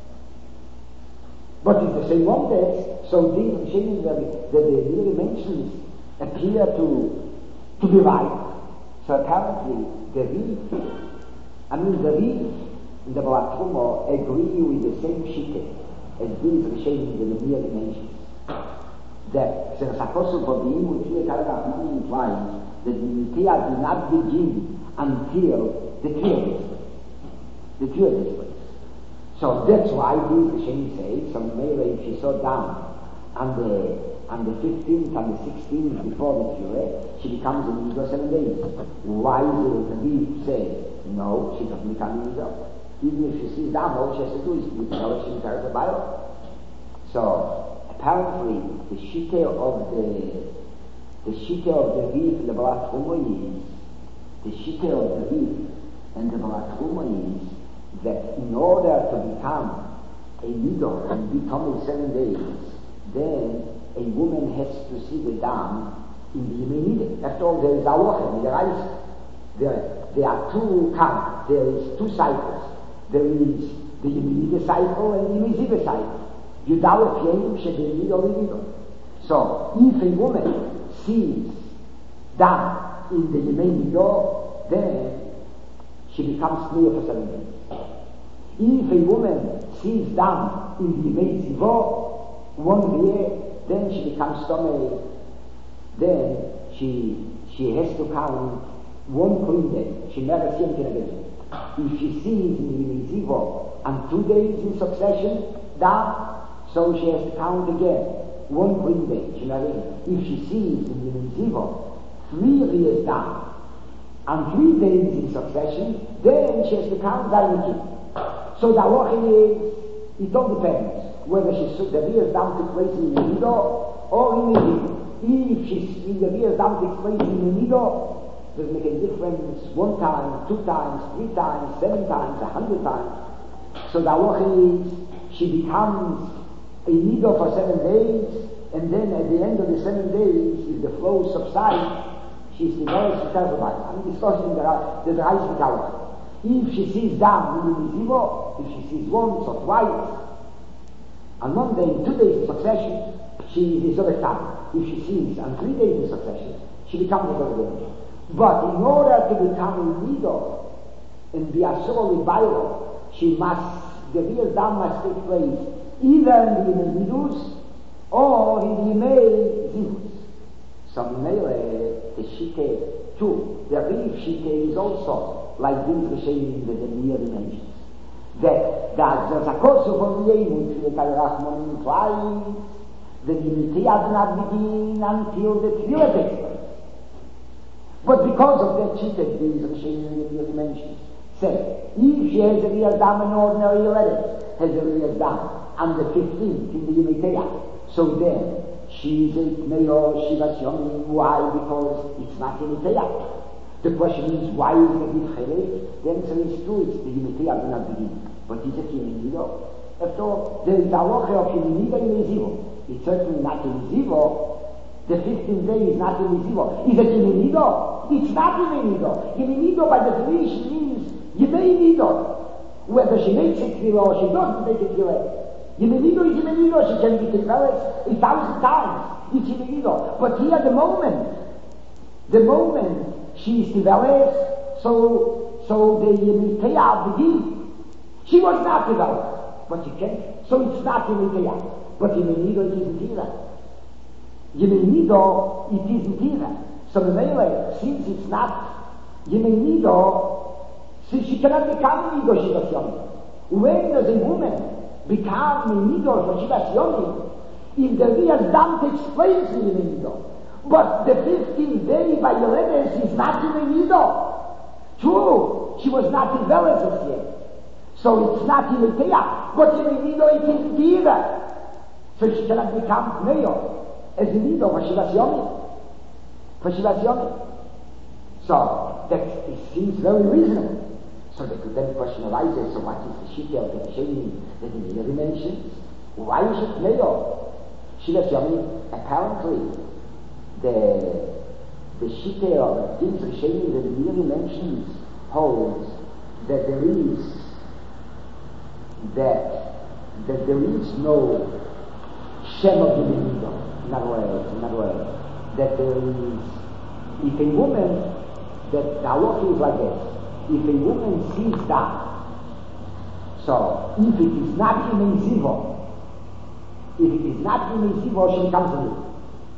But in the same context, so these Rishonim that the Mir mentions appear to be right. So apparently the Rebbe and the Baal Truma agree with the same Shitah as these Rishonim that the Mir mentions. That since Apostle for the Yemu Tfila Talirach implies that the Mitiyah did not begin until the Tfila takes place. So that's why these Rishonim say, so maybe if she saw down on the 15th and the 16th before the Tfila, she becomes a leader 7 days. Why is it that we say, no, she doesn't become a leader? Even if she sees down, all she has to do is to tell her she carries the Bible. So apparently, the Shita of the Reef, the Baal Truma is, the Shita of the Reef and the Baal Truma is that in order to become a leader and become in 7 days, then a woman has to see the dam in the Yemenide. After all, there is Aloha, there are two counts, there is 2 cycles. There is the Yemenide cycle and the Yemenide cycle. So, if a woman sees that in the Yemeni door, then she becomes clear for 7 days. If a woman sees down in the Yemeni Zivo, 1 year, then she becomes stomach. Then she has to count 1 clean day. She never sees anything again. If she sees in the Yemeni Zivo and 2 days in succession down, so she has to count again 1 clean day. If she sees in the Zivo 3 years down, and 3 days in succession, then she has to count Zainiki. So the halacha is, it all depends whether the Riyas Dam takes place in the Nido or in the Nido. If the Riyas Dam takes place in the Nido, does it make a difference 1 time, 2 times, 3 times, 7 times, 100 times? So the halacha is, she becomes a Nido for 7 days, and then at the end of the 7 days, if the flow subsides, she's divorced, she tells about it. I'm discussing the Reis Mikala. If she sees Dam in Zivo, if she sees once or twice, on 1 day, 2 days in succession, she is over time. If she sees on 3 days in succession, she becomes a Dam. But in order to become a Nido and be Asur Libayro, the real Dam must take place either in the Nidus or in the Yimei Zivus. So the Shite too, the Riv Shite is also like these Rishenim that the Meir mentions. That there's a course of Yemun to the Kalrachman implies that the Mitiyah not begin until the Tefillah takes place. But because of that Shite, these Rishenim that Meir mentions, say, if she has a real Dam in ordinary 11, has a real Dam on the 15th in the Yimei, so then she is a Meir Shivas Yomim. Why? Because it's not Yimei. The question is, why is it Yimei? The answer is true, it's the Yimei do not begin. But is it Yimei? After all, there is a halacha of Yimei in Zivo. It's certainly not in Zivo. The 15th day is not in Zivo. Is it Yimei? It's not Yimei. Yimei by definition means Yimei Nido. Whether she makes it Tefillah or she doesn't make it Tefillah. Yimei is Yimei, she can be Tefillah 1,000 times. It's Yimei. But here the moment she is Tefillah, so the Yimei begins. She was not Tefillah, but she can't. So it's not Yimei. But Yimei it isn't either. Yimei it isn't either. So the Mele, since it's not Yimei, since she cannot become Nido Shivas Yomim. When does a woman become a Nido for Shivas Yomim? If the Riyas Dam takes place in the Nido. But the 15th day by Yoredes is not in the Nido. True, she was not developed yet. So it's not in the Teah, but in the Nido it isn't either. So she cannot become Meir as a Nido for Shivas Yomim. So that it seems very reasonable. So the question arises, so what is the Shita of the Rishenim that the Meir mentions? Why is it Meir? Shivas Yomim, apparently, the Shita of these Rishenim that the Meir mentions holds that there is no Shem of the Nido. In other words, that there is, if a woman, that the halacha is like this. If a woman sees that, so if it is not Yimei Zivo, she becomes a Nido.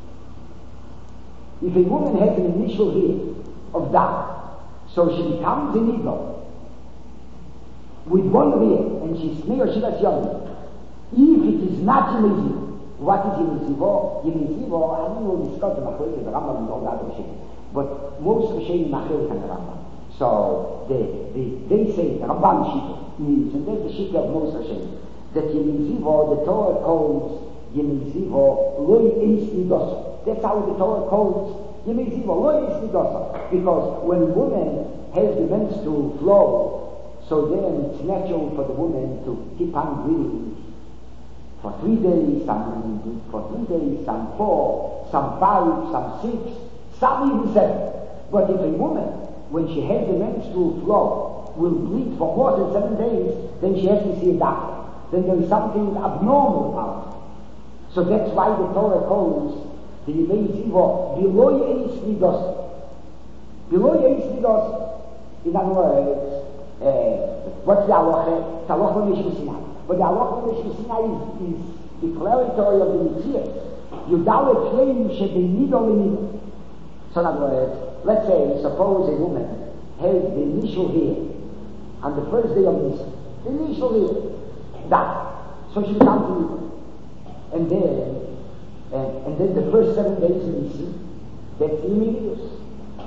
If a woman has an initial hair of that, so she becomes a Nido with 1 hair, and she's Meir Shivas Yomim. If it is not Yimei Zivo, what is Yimei Zivo? Yimei Zivo, I don't know, discuss the Machlokes, the Rambam and all the other Rishenim, but most Rishenim Machlokes and the Rambam. So they say the Ramban Shita means, and there's the Shita of most Rishenim, that Yimei Zivo, the Torah calls Yimei Zivo Loi Eis Nidosa. That's how the Torah calls Yimei Zivo Loi Eis Nidosa. Because when a woman has the menstrual flow, so then it's natural for the woman to keep on breathing for 3 days, some 4, some 5, some 6, some even 7. But if a woman, when she has the menstrual flow, will bleed for more than 7 days, then she has to see a doctor. Then there is something abnormal about it. So that's why the Torah calls the Yimei Zivo Below Eis Nidosa. Below Eis Nidosa. In other words, what's the halacha? It's halacha Mishra Sinai. But the halacha Mishra Sinai is declaratory of the Mitzvah. Yudalet Shleim Shebei Nido L'Nido. So in other words, let's say, suppose a woman has the initial hair on the first day of Nisan. The initial hair. That. So she becomes a Nido. And then the first 7 days of Nisan, that's the Yimei.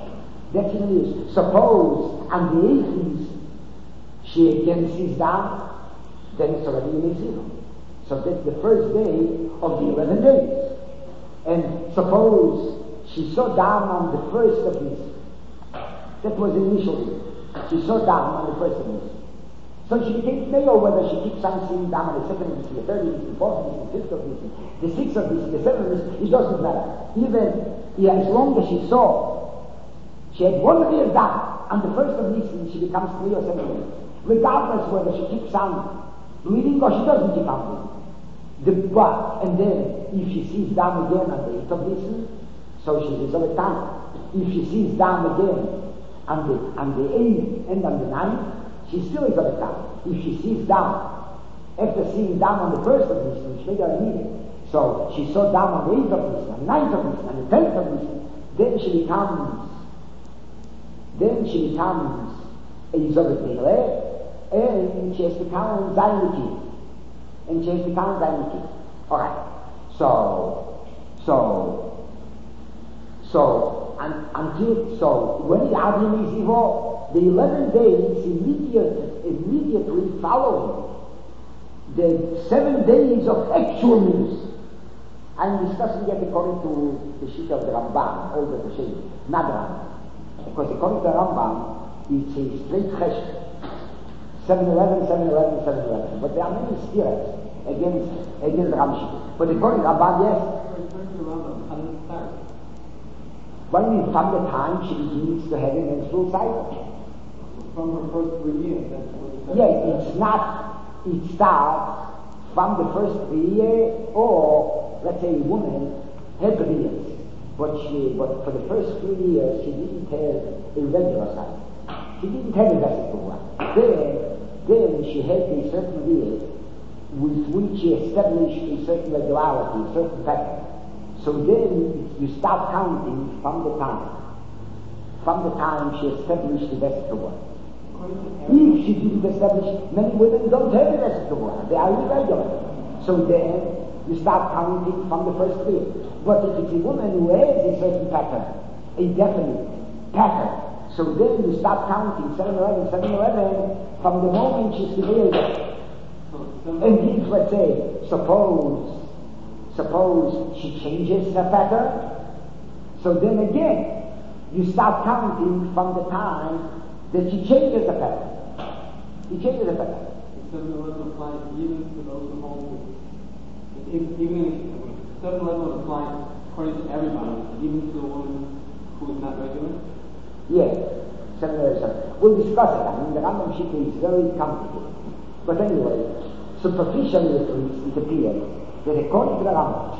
That's what it is. Suppose on the 8th she again sees down, then it's already in zero. So that's the first day of the 11 days. And suppose she saw down on the first of this. That was initially. She saw down on the first of this. So she can't know whether she keeps on seeing down on the second of this, the third of this, the fourth of this, the fifth of this, the sixth of this, the seventh of this. It doesn't matter. Even as long as she saw, she had one year down on the first of this, and she becomes 3 or 7 days. Regardless whether she keeps on bleeding or she doesn't keep on bleeding. And then if she sees down again on the 8th of this, so she is over time. If she sees down again on the 8th and on the 9th, she still is over time. If she sees down after seeing down on the 1st of this, she made her immediate. So she saw down on the 8th of this, on the 9th of this, on the 10th of this, then she becomes a Yisrael Meileh, and she has to count Zayniki. Alright. So when the Adim is evolved, the 11 days immediately following the 7 days of actual news. I'm discussing that according to the sheet of the Rambam, all the Pesheim, not the Rambam. Because according to the Rambam, it's a straight cheshbon. 7-11, 7-11, 7-11. But there are many spirits against Ramshi. But according to Rambam, yes. When we from the time she begins to have a menstrual cycle. From her first 3 years, that's what it's not, it starts from the first 3 years, or let's say a woman had 3 years. But for the first 3 years she didn't have a regular cycle. She didn't have a vesicle one. Then she had a certain year with which she established a certain regularity, a certain pattern. So then you start counting from the time she established the vesicle one. If she didn't establish, many women don't have a vesicle one, they are irregular. So then you start counting from the first year. But if it's a woman who has a certain pattern, a definite pattern, so then you start counting 7-11, 7-11 from the moment she's delivered. And if, let's say, suppose she changes her pattern, so then again you start counting from the time that she changes the pattern. She changes the pattern. 7-11 applies even to those who hold it. Even 7-11 applies according to everybody, even to the woman who is not regular? Yes, 7-11. We'll discuss it. I mean, the Rambam Shita is very complicated. But anyway, superficially at least, it appears that according to the Rambam,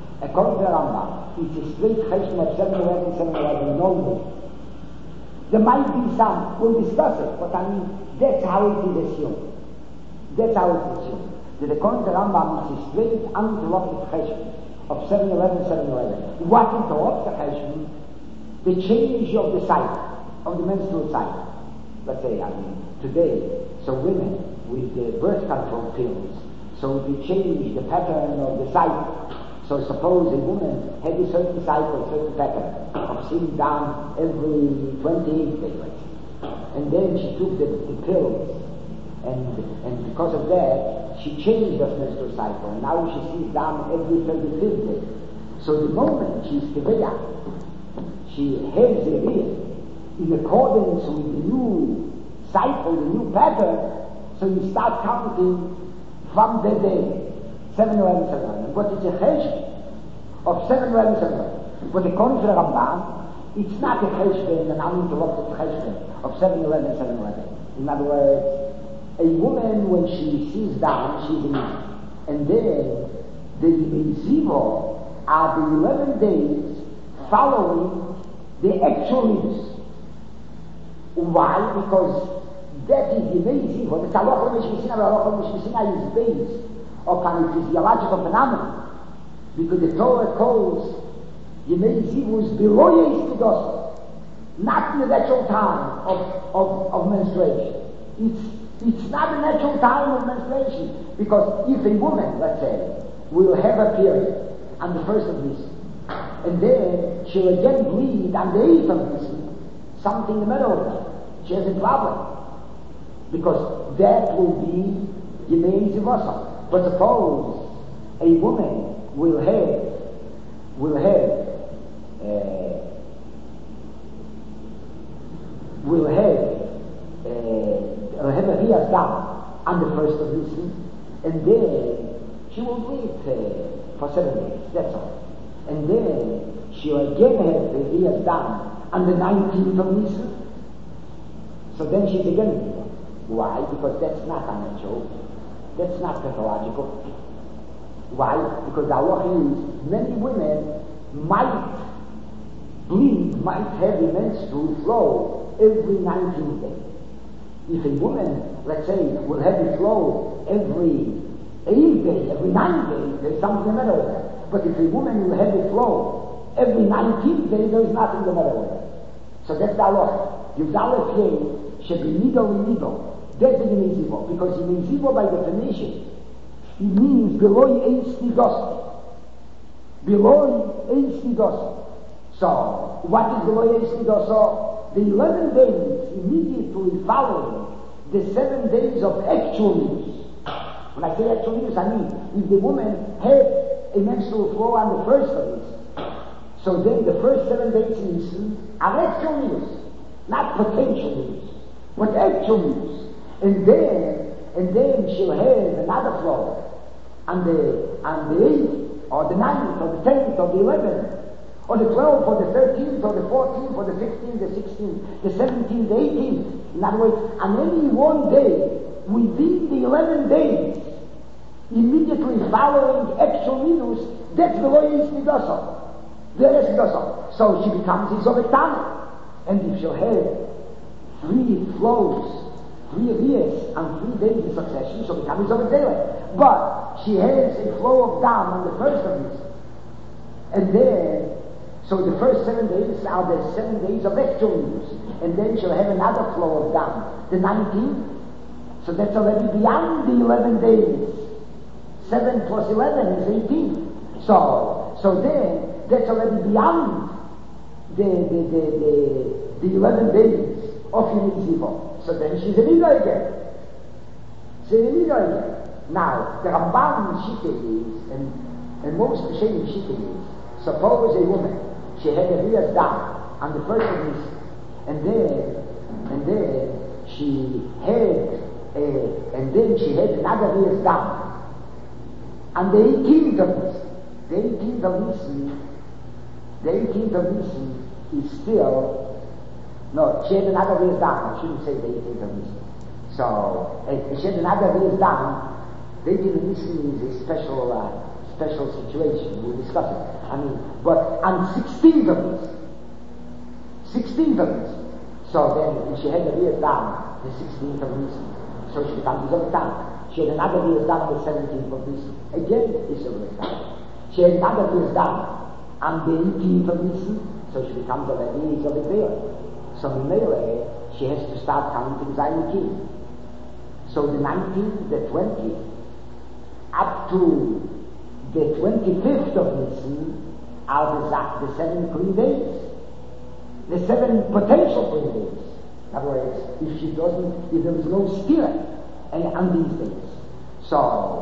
it's a straight cheshbon of 7-11, 7-11, no more. There might be some, we'll discuss it, but I mean, that's how it is assumed. That according to the Rambam, it's a straight, uninterrupted cheshbon of 7-11, 7-11. What interrupts the cheshbon? The change of the cycle, of the menstrual cycle. Let's say, I mean, today, so women with the birth control pills, so they change the pattern of the cycle. So suppose a woman had a certain cycle, a certain pattern of sitting down every 28 days, and then she took the pills, and because of that, she changed her menstrual cycle, and now she sits down every 35th day. So the moment she's Teveya, she has a real, in accordance with the new cycle, the new pattern, so you start counting from the day, 7-11, 7-11. But it's a cheshbon of 7-11, 7-11. But according to the Rambam, it's not a cheshbon, an uninterrupted cheshbon of 7-11, 7-11. In other words, a woman, when she sees down, she's in it. And then the zero are the 11 days following the actual news. Why? Because that is the amazing. What the halacha mishmishina is based upon a physiological phenomenon. Because the Torah calls Yemei Zivus Beroyes Kedosa, not in the natural time of menstruation. It's not the natural time of menstruation. Because if a woman, let's say, will have a period on the first of this, and then she'll again bleed on the 8th of this, something the matter with her. She has a problem. Because that will be Yemei Zivasa. But suppose a woman will have a Riyas Dam on the first of Nisan, and then she will wait for 7 days, that's all. And then she will again have the Riyas Dam on the 19th of Nisan. So then she's again Nisan. Why? Because that's not unnatural. That's not pathological. Why? Because the halacha is many women might bleed, might have a menstrual flow every 19th day. If a woman, let's say, will have a flow every 8th day, every 9th day, there's something the matter with her. But if a woman will have a flow every 19th day, there's nothing the matter with her. So that's the halacha. Yudalef Yeh should be legal. That's the Yemei Zivo, because Yemei Zivo by definition, it means Beloi Eitz Nidosa. Beloi Eitz Nidosa. So, what is Beloi Eitz Nidosa? The 11 days immediately following the 7 days of actual use. When I say actual use, I mean, if the woman had a menstrual flow on the first of this, so then the first 7 days in Nisan are actual use, not potential use, but actual use. And then she'll have another flow on the 8th, or the 9th, or the 10th, or the 11th, or the 12th, or the 13th, or the 14th, or the 15th, the 16th, the 17th, the 18th. In other words, on any one day, within the 11 days, immediately following actual minus, that's the way it's Nidasa. There is Nidasa. So she becomes Isovetana. And if she'll have 3 flows, 3 years and 3 days in succession, she'll become Isovetana. But she has a flow of dam on the first of this. And then, so the first 7 days are the 7 days of actual use. And then she'll have another flow of dam, the 19th. So that's already beyond the 11 days. 7 plus 11 is 18. So then, that's already beyond the 11 days of Yemei Zivo. So then she's a Nida again. Now, the Ramban Shita is, and most Rishonim Shita is, suppose a woman, she had a Riyas Dam on the first of this, and then she had another Riyas Dam on the 18th of this. The 18th of Nisan is still, no, she had another Riyas Dam, I shouldn't say the 18th of Nisan. So, she had another Riyas Dam. The 18th of Nisan is a special situation, we'll discuss it. But on 16th of this, so then she had a Riyas Dam, the 16th of Nisan, so she becomes Isovetana. She had another Riyas Dam on the 17th of Nisan, again Isovetana. She had another Riyas Dam on the 18th of Nisan, so she becomes already Isovetana. So in Melee, she has to start counting Zayin King. So the 19th, the 20th, up to the 25th of Nisan are the 7 clean days. The 7 potential clean days. In other words, if there is no spirit on these days. So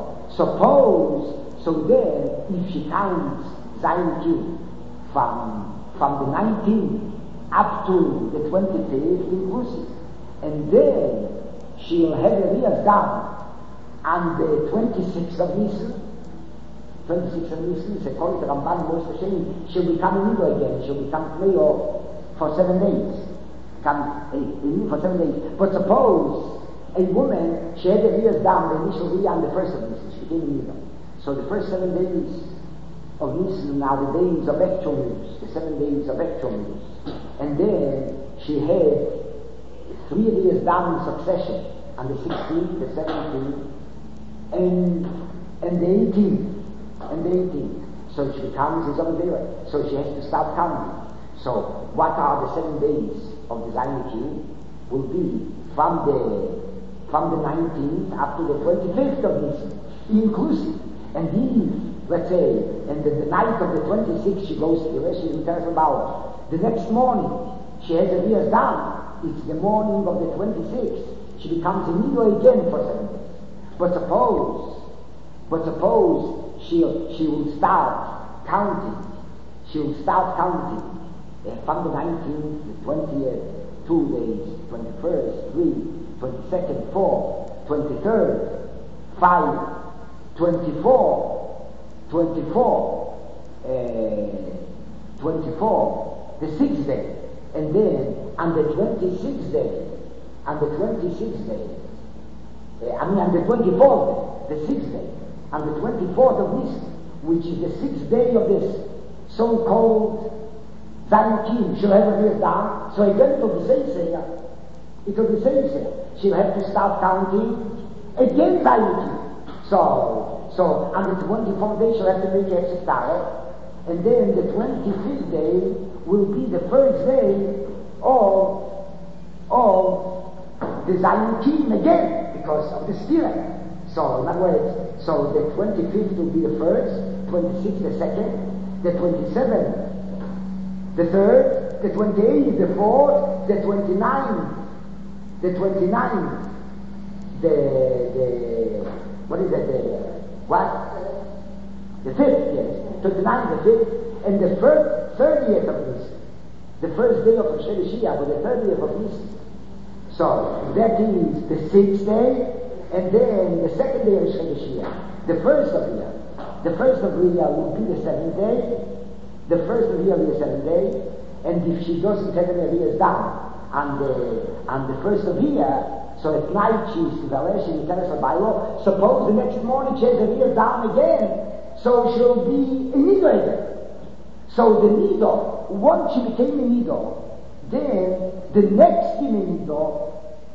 then, if she counts Zayin King from the 19th up to the 25th inclusive, and then she'll have a Riyas Dam on the 26th of Nisan. 26th of Nisan, according to Ramban, most Hashem, she'll become a Nido again. She'll become Kleo for 7 days. For 7 days. But suppose a woman, she had a Riyas Dam, the initial Riyah on the 1st of Nisan, she became a Nido. So the first 7 days of Nisan are the days of actual use, the 7 days of actual use. And then she had 3 Riyas Dam in succession on the 16th, the 17th, and the 18th. So she becomes Isovetana. So she has to start counting. So what are the 7 days of the Zayin King? Will be from the 19th up to the 25th of Nisan, inclusive. And let's say, and the night of the 26th she goes to the rest, she returns from Bauer. The next morning she has a year's down. It's the morning of the 26th. She becomes a nido again for 7 days. But suppose she will start counting. She will start counting from the 19th, the 20th, 2 days, 21st, 3, 22nd, 4, 23rd, 5, 24, 24, the 6th day, and then on the 26th day, on the 24th day, the 6th day, on the 24th of Nisan, which is the 6th day of this so-called Zayin she'll have a year down, so again it will be Seisei. She'll have to start counting again Zayin. So on the 24th day she'll have to make Hexatara, and then the 25th day will be the first day of the Zayin again, because of the Stira. So in other words, so the 25th will be the first, 26th the second, the 27th the third, the 28th the fourth, the 29th the what is that, the 5th, yes, 29th the 5th, and the 30th of Nisan, the first day of Rosh Hashanah, but the 30th of Nisan. So that is the 6th day, and then the second day of Rosh Hashanah, the first of the year. The first of the year will be the 7th day. The first of the year will be the 7th day, and if she doesn't have any years down on the first of the year, so at night she's Valesh and Teres Bailo, suppose the next morning she has a year down again, so she'll be a nido again. So the nido, once she became a nido, then the next nido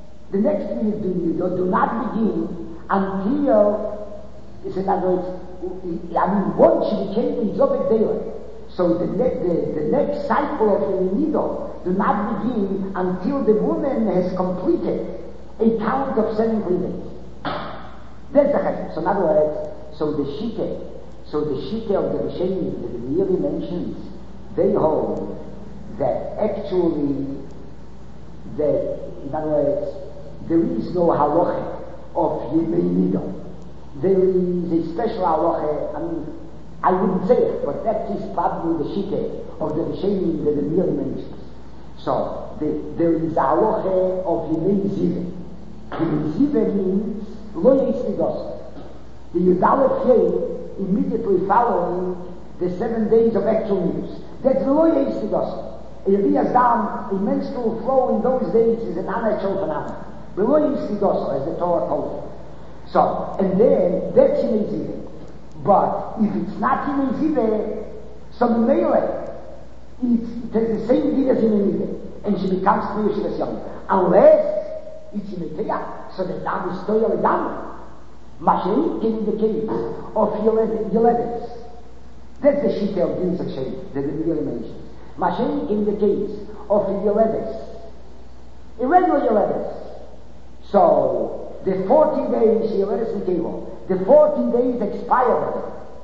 do not begin until, in other words, once she became a Zobek Daylight, so the next cycle of the nido do not begin until the woman has completed a count of 7 days. That's the cheshbon. So in other words, so the shite of the Rishonim that the Meiri mentions, they hold that actually, that in other words, there is no halacha of Yemei Nido. There is a special halacha, I wouldn't say it, but that is probably the shite of the Rishonim that the Meiri mentions. So there is a halacha of Yemei Zive. Yemei Zive means Lo Yisnidos. The Yudalef Yeh immediately following the 7 days of actual news. That's the Lo Yisnidos. A menstrual flow in those days is an unnatural phenomenon. The Lo Yisnidos, as the Torah calls it. So, and then that's Yemei Zive. But if it's not Yemei Zive, so Mele, it has the same deed as Yemei Zive, and she becomes Tmei Shivas Yom. Unless it's Yemei Teya, so the dam is Toya Ledam. Mashiach in the case of Yeledes. That's the Shita of Din Sashay, that the Meiri mentions. Mashiach in the case of Yeledes. Irregular Yeledes. So, the 14 days Yeledes in Kevo. The 14 days expired.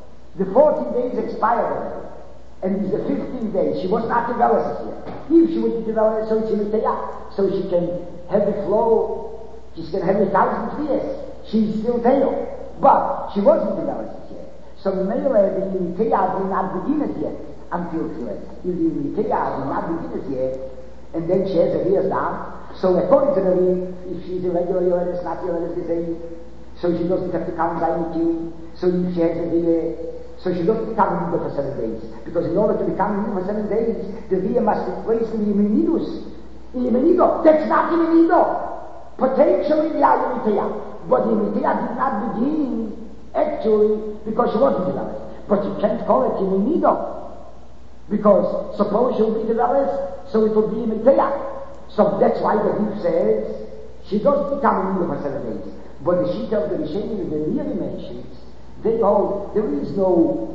And it's the 15th day. She was not developed yet. If she would be developed, so it's in the so she can have the flow, she's going to have 1,000 years. She's still tail. But she wasn't developed yet. So Mele, the Yimiteyah did not begin it yet until today. If the Yimiteyah did not begin it yet, and then she has a year's down. So according to the Rim, if she's a regular Yoredes, not Yoredes, the same. So she doesn't have to come by Nikim. So if she has a year, so she doesn't become a Nido for 7 days. Because in order to become a Nido for 7 days, the Via must be placed in the Yemenidus. In Yemenido. That's not Yemenido. Potentially the Yimiteyah. But the Yimiteyah did not begin actually because she wasn't developed. But you can't call it Yemenido. Because suppose she'll be developed, so it will be Yimiteyah. So that's why the Rif says she doesn't become a Nido for 7 days. But the Shita of the Rishonim, the Meiri mentions, they hold there is no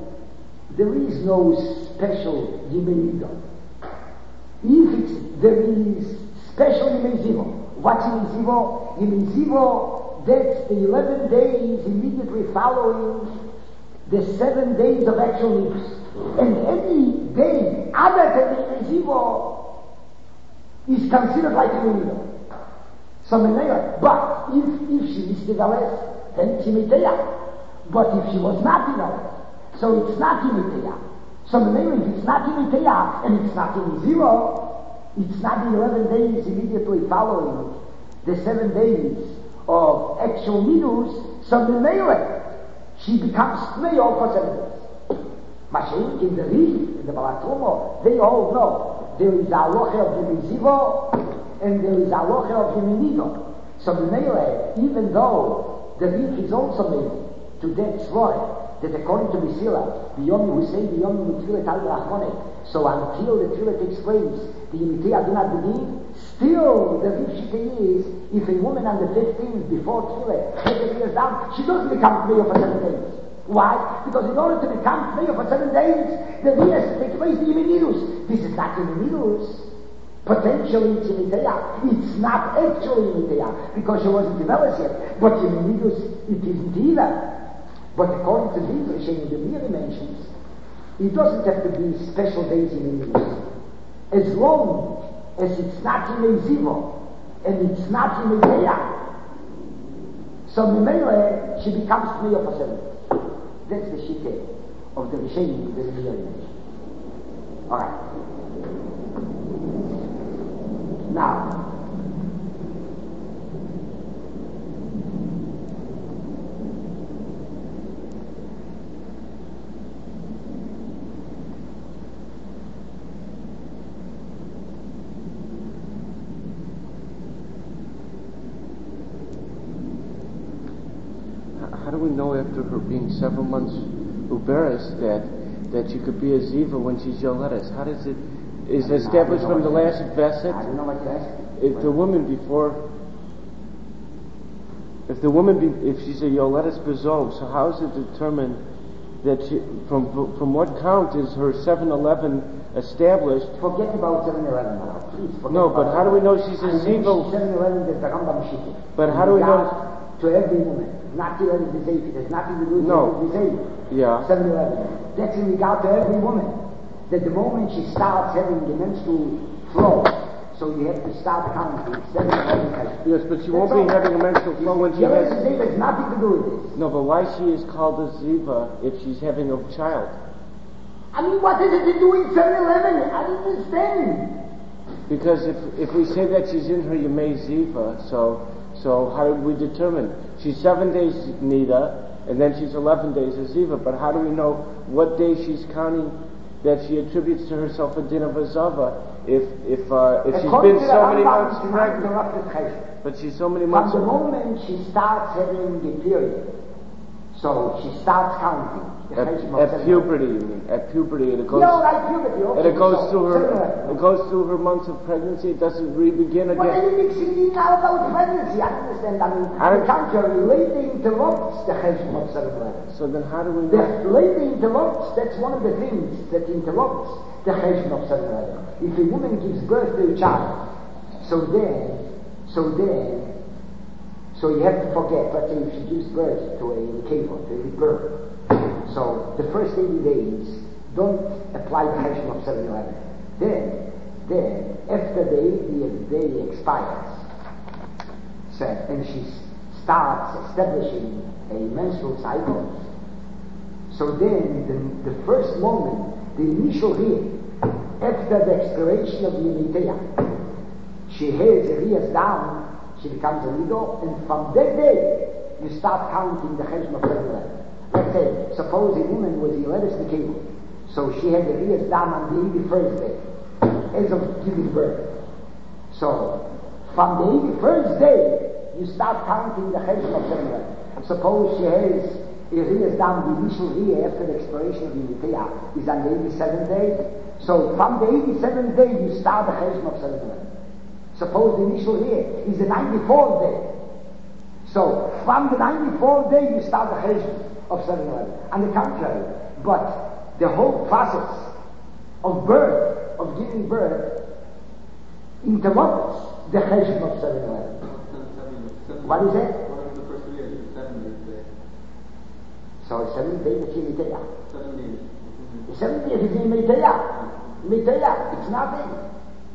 special Yemenido. If there is special Yemei Zivo. What's Yemei Zivo? Yemei Zivo, that's the 11 days immediately following the 7 days of actual news. And any day other than Yemei Zivo is considered like a Yemino. So but if she is Diveles, then it's Yemiteya. But if she was not Diveles, so it's not Yemiteya. So if it's not Yemiteya, and it's not in zero, it's not the 11 days immediately following the 7 days of actual Midus, so she becomes Tmeyo for 7 days. Mashiach in the Riv, in the Balatrumo, they all know there is a halacha of Yemizivo and there is a halacha of Yeminido. So even though the Riv is also made to that Svore, that according to Misila, the Yom we say the Yom Mitfilet al Rachmonet, so until the Tfilah takes place, the Yemitia do not begin. Still, the Riv Shita is, if a woman on the 15th before Tfilah takes her ears down, she doesn't become Tmeyo for 7 days. Why? Because in order to become Tmeyo for 7 days, the Riv has to take place the Yeminidus. This is not Yeminidus. Potentially it's Yemitia. It's not actually Yemitia, because she wasn't developed yet. But Yeminidus, it isn't either. But according to the Rishonim, the Miri mentions, it doesn't have to be special days in Yeminis. As long as it's not in Zivo and it's not in Medeya, so Memele, she becomes Tmeyo for 7 days. That's the Shite of the Rishonim, the Miri mentions. Alright. Now, how do we know after her being several months Uberis that she could be a Ziva when she's Yoledes? How does it is established from the last Veset? I don't know what to ask. If the woman if she's a Yoledes Bezog, so how is it determined that she, from what count is her 7-11 established? Forget about 7-11 now, please. No, but how do we know she's a Ziva? 7-11 is the Rambam Shita. But how do we know? To every woman, not to every disease. It has nothing to do with every disease. Yeah. 7-11. That's in regard to every woman. That the moment she starts having the menstrual flow, so you have to start counting 7-11. Yes, but she won't be having a menstrual flow when she has. The has nothing to do with this. No, but why she is called a Ziva if she's having a child? I mean, what is it to do in 7-11? I don't understand. Because if we say that she's in her Yemei Ziva, so how do we determine? She's 7 days Nida, and then she's 11 days a Ziva, but how do we know what day she's counting that she attributes to herself a din of a Zava if she's been so many months pregnant? But she's so many months. From the moment she starts having the period, so she starts counting. At puberty, you mean? At puberty, and it goes. No, like puberty. Okay, and it goes through her. It goes through her months of pregnancy. It doesn't re-begin again. What are you mixing in now about pregnancy? I don't understand. I mean, on the contrary, later interrupts the cheshbon of 7-11. So then, how do we know? The later interrupts. That's one of the things that interrupts the cheshbon of 7-11. If a woman gives birth to a child, so you have to forget. Let's say if she gives birth to a keva, to a girl. So the first 80 days don't apply the cheshbon of 7-11. Then after the day expires, so, and she starts establishing a menstrual cycle. So then the first moment, the initial year, after the expiration of the Yemitia, she has the ears down, she becomes a widow, and from that day you start counting the cheshbon of 7-11. Let's say, suppose a woman was Yoledes Nekeva, so she had the ears down on the 81st day, as of giving birth. So, from the 81st day, you start counting the cheshbon of 7-11. Suppose she has her ears down, the initial year after the expiration of the Yemitia is on the 87th day. So, from the 87th day, you start the cheshbon of 7-11. Suppose the initial year is the 94th day. So, from the 94th day, you start the cheshbon of 7-11. On the contrary, but the whole process of birth, of giving birth, interrupts the cheshbon of 7-11. What is it? What is the first year? 7 days. So 7 days is Yemitia. 7 days. The 7 days is Yemitia. Yemitia, it's nothing.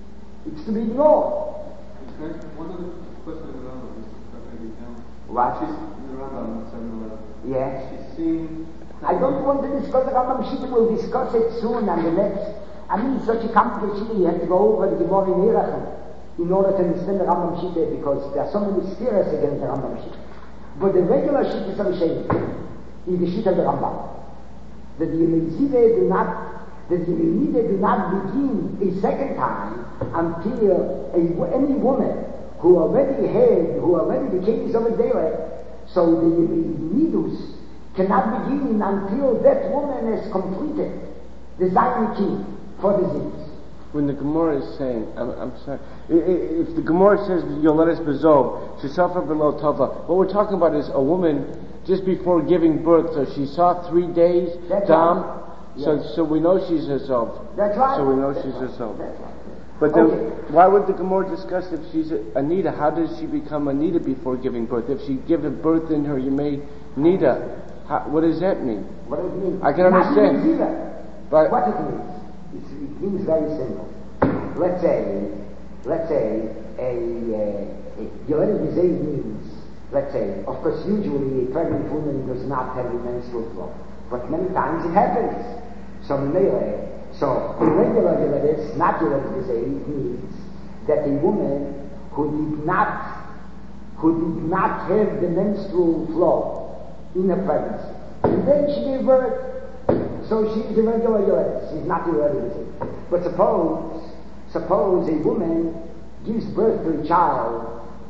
It's to be ignored. One of the questions in the Rambam is maybe down. What? She's in the Rambam 7:11. Yes. She's seen. I don't want to discuss the Rambam Shita. We'll discuss it soon and the next. I mean, such a complicated Shita, you have to go over the Gemara in Erechim in order to understand the Rambam Shita, because there are so many steers against the Rambam Shita. But the regular Shita is Shem in the Shita of the Rambam, that the Yemezide do not begin a second time until any woman who already became Zovedele, so the Yemezidus cannot begin until that woman has completed the Zayin for the Zins. When the Gemara is saying, I'm sorry, if the Gemara says Yoledes Bezov, she suffered below Tova, what we're talking about is a woman just before giving birth, so she saw 3 days, Dam, right. so we know she's a Zov. That's right. So we know she's a Zov. But then, why would the Gemara discuss if she's Anita? How does she become Anita before giving birth? If she gives birth in her Yemei Nida, what does that mean? What does it mean? I can understand. But what it means? It means very simple. Let's say a Yoledes Bezov means, let's say, of course, usually a pregnant woman does not have a menstrual flow, but many times it happens. So a regular Yoledes, not Yoledes Bezov, means that a woman who did not have the menstrual flow in her pregnancy, and then she gave birth, so she's a regular Yoledes. She's not a Yoledes Bezov. But suppose a woman gives birth to the child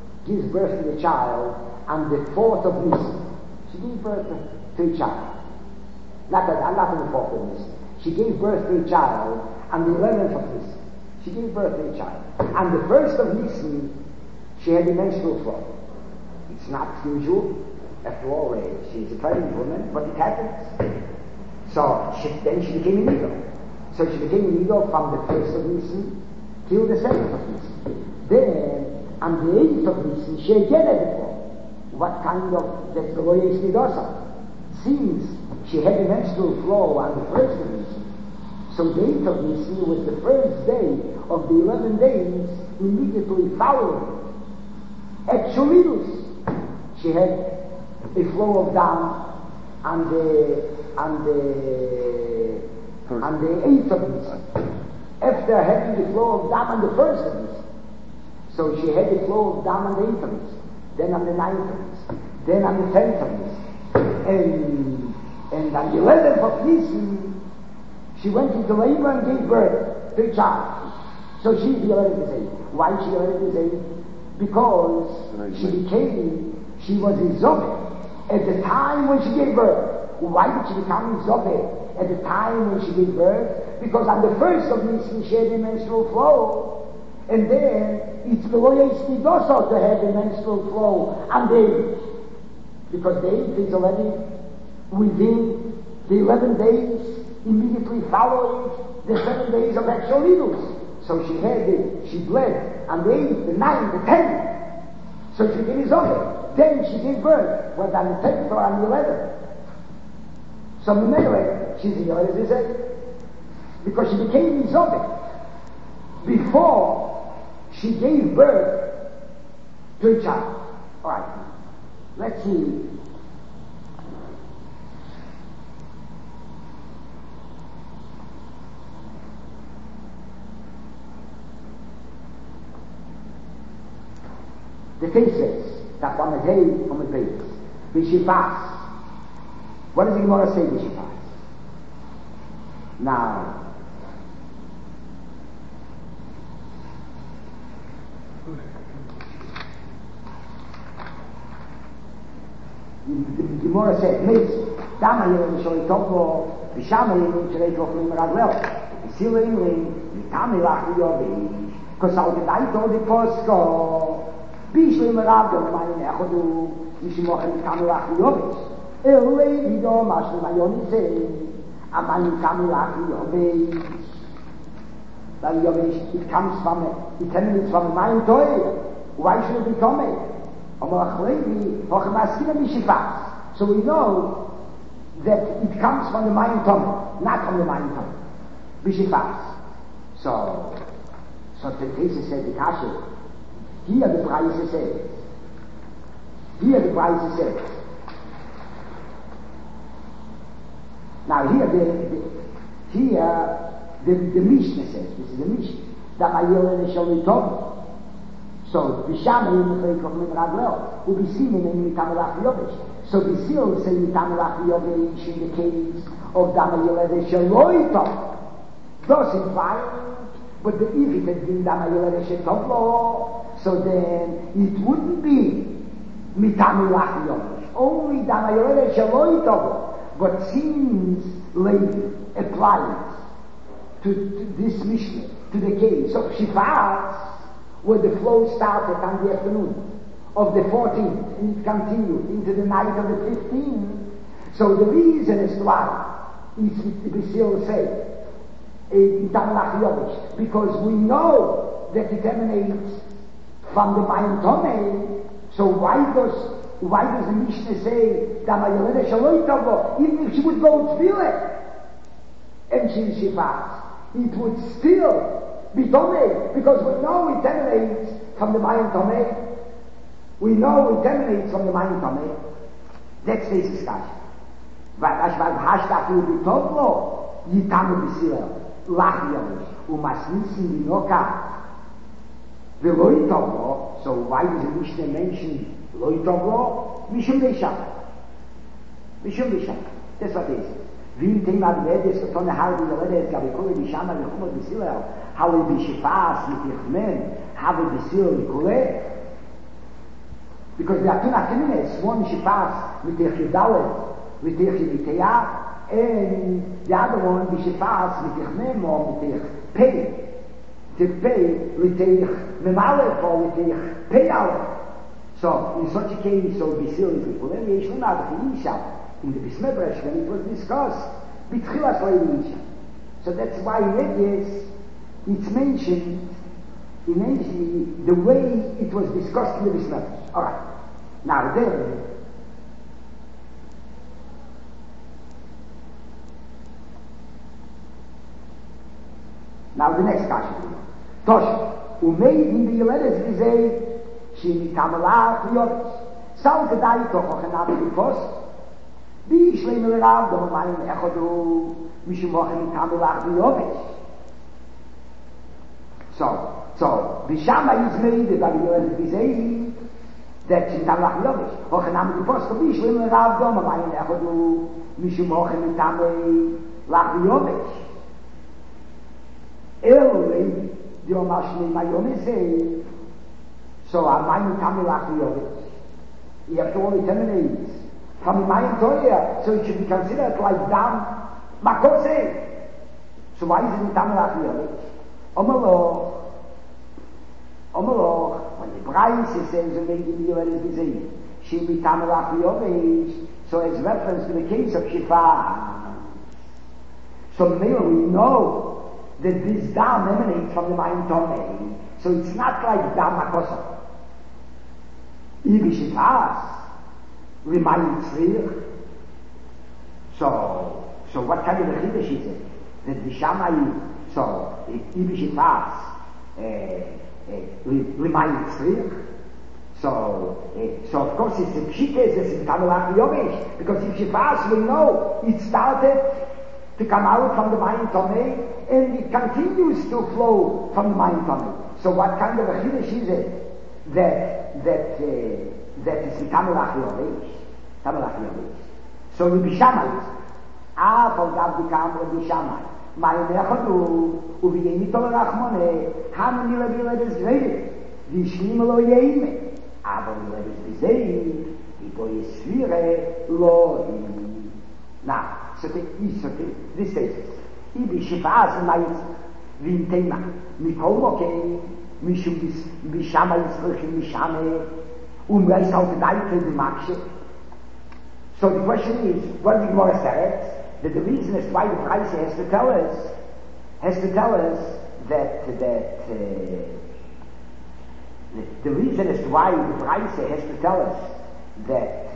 on the 4th of Nisan. She gave birth to a child. Not on the 4th of Nisan. She gave birth to a child on the 11th of Nisan. She gave birth to a child. On the 1st of Nisan, she had a menstrual flow. It's not usual. After all, she's a pregnant woman, but it happens. So then she became a needle. So she became a needle from the 1st of Nisan till the 7th of Nisan. Then, on the 8th of Nisan, she again had a flow. What kind of, that's the way it's Nidosa. Since she had a menstrual flow on the 1st of Nisan, so the 8th of Nisan was the first day of the 11 days immediately following. At Shulidus, she had a flow of Dam on the 8th of Nisan. After having the flow of Dam on the 1st of Nisan. So she had the flow of Dam on the 8th of Nisan. Then on the 9th of Nisan. Then on the 10th of Nisan. And on the 11th of Nisan, she went into labor and gave birth to a child. So she's the Yoledes Bezov. Why is she Yoledes Bezov? Because she was a Zoveh at the time when she gave birth. Why did she become a Zoveh at the time when she gave birth? Because on the 1st of Nisan she had a menstrual flow, and then it's the loyalty also to have a menstrual flow on the 8th, because the 8th is already within the 11 days immediately following the 7 days of actual Nidus. So she bled on the 8th, the 9th, the 10th. So she gave Zoveh. Then she gave birth, whether on the 10th or on the 11th. So Memele, she's a Yoledes Bezov, because she became Zoveh before she gave birth to a child. All right, let's see. The case says that on the day on the base, Bishifas. What does the Gemara say, Bishifas? Now, the Gemara said, "Mates, Dama Yelem Shoi Topo, Bishama Yelem Shrei Topo Meragwel, Sila Yelem, Vitami Lach Yovi, because I'll get I told the Posko, Bishli Meragwel, my Nechodu, Bishimochen Vitami Lach Yovi, Elway Vido Mashli Mayoni say, Amani Vitami Lach Yovi, that Yovi, it comes from it emanates from my toy. Why should it become it? So we know that it comes from the Mayim Tomei, not from the Mayim Tomei. Bishifas. So So the Tese said the Kasha. Here the Braise says. Here the Braise says. Now here the Mishnah says, this is the Mishnah, that my Yelene shall be told. So Bishama in the Chayk of Midraglel will be seen in the Mitamelach Yovesh. So the seal say Mitamelach Yovesh in the case of Dama Yelene shall be told. Thus in fire, but if it had been Dama Yelene shall be, so then it wouldn't be Mitamelach Yovesh. Only Dama Yelene shall be told. But since Levi applies to this Mishnah, to the case of Shifas, where the flow started on the afternoon of the 14th, and it continued into the night of the 15th, so the reason is why is we still say, because we know that it emanates from the Mayan Tomei, so why does the Mishnah say even if she would go to feel it and she fast, it would still be Tomei, because we know it emanates from the Mayan Tomei. We know it emanates from the Mayan Tomei. That's the discussion. But as well hashtag will be Tovlo, Yitamu B'Sirel, Lachiyosh, Umasnisim B'Noka, V'Loi Tovlo. So why does the Mishnah mention Loi Tovlo? Mishum B'Sham. That's what it is. Vim Tema B'Edes, Kotone Harbi Yoledes, Gabikule B'Shama, V'Chumot B'Sirel, how will be Shifas, V'Tichmen, how will be Sirel V'Kule? Because there are two Nakimes, one Shifas, V'Tichidale, V'Tichiditeya, and the other one, V'Shifas, V'Tichmem, or V'Tichpei. V'Tichpei, V'Tichmemalef, or V'Tichpeyalef. So, in such a case, so B'Sirel V'Kule, Yeshuna, V'Isha, in the Bismebresh, when it was discussed, B'Tchilas V'Isha. So that's why in Edges, it's mentioned in the way it was discussed in the Bismebresh. Alright. Now there, now the next question. Tosh, umeid in the Yeledes Vizei, she mitamalach yoretz. Sal kedai toch och enab bifos. Bi shleim l'rav, dom amayim echodu, mishum ochem mitamalach yoretz. So, Bishama is made by the Yeledes Vizei, that she mitamalach yoretz. Och enab bifos, bi shleim l'rav, dom amayim echodu, mishum ochem mitamalach yoretz. Eloi, the Omashmi Mayonese, so Amayin Tamilach Yovich. You have to only terminate from Mayin Toya, so it should be considered like Dam Makose. So why is it in Tamilach Yovich? Omaloch, when the Braise says, maybe the Yoel is she be Tamilach Yovich, so it's reference to the case of Shifa. So now we know that this dam emanates from the Mayan Tomei, so it's not like dam makosa. Ibishifas, remind Tzrich. So what kind of a chiddush is it? That the Shammai, so Ibishifas, remind Tzrich. So of course it's a pshite, it's a Tamalach Yomesh, because if Shifas, we know it started to come out from the Mayan Tomei, and it continues to flow from the Mayan Tomei. So what kind of a chiddush is it that is Tamalach Yovesh? So the Bishamai is Apol Gav Dikam Bishamai. Mayan Echadu Uviyeni Tol Rachmone Haman Yiladiledes Greidet Vishnim Lo Yeime Avon Yiledes Vizei Ipo Yisvire Lo. Now, so this says, Ibi Shifaz Mayis Vim Tema Mikol Mokei Mishum Bishama Yisrochim Mishame Reis Al Kedaite the Makshe. So the question is, what the Gemara says, that the reason as why the Braise has to tell us that the reason as to why the Braise has to tell us that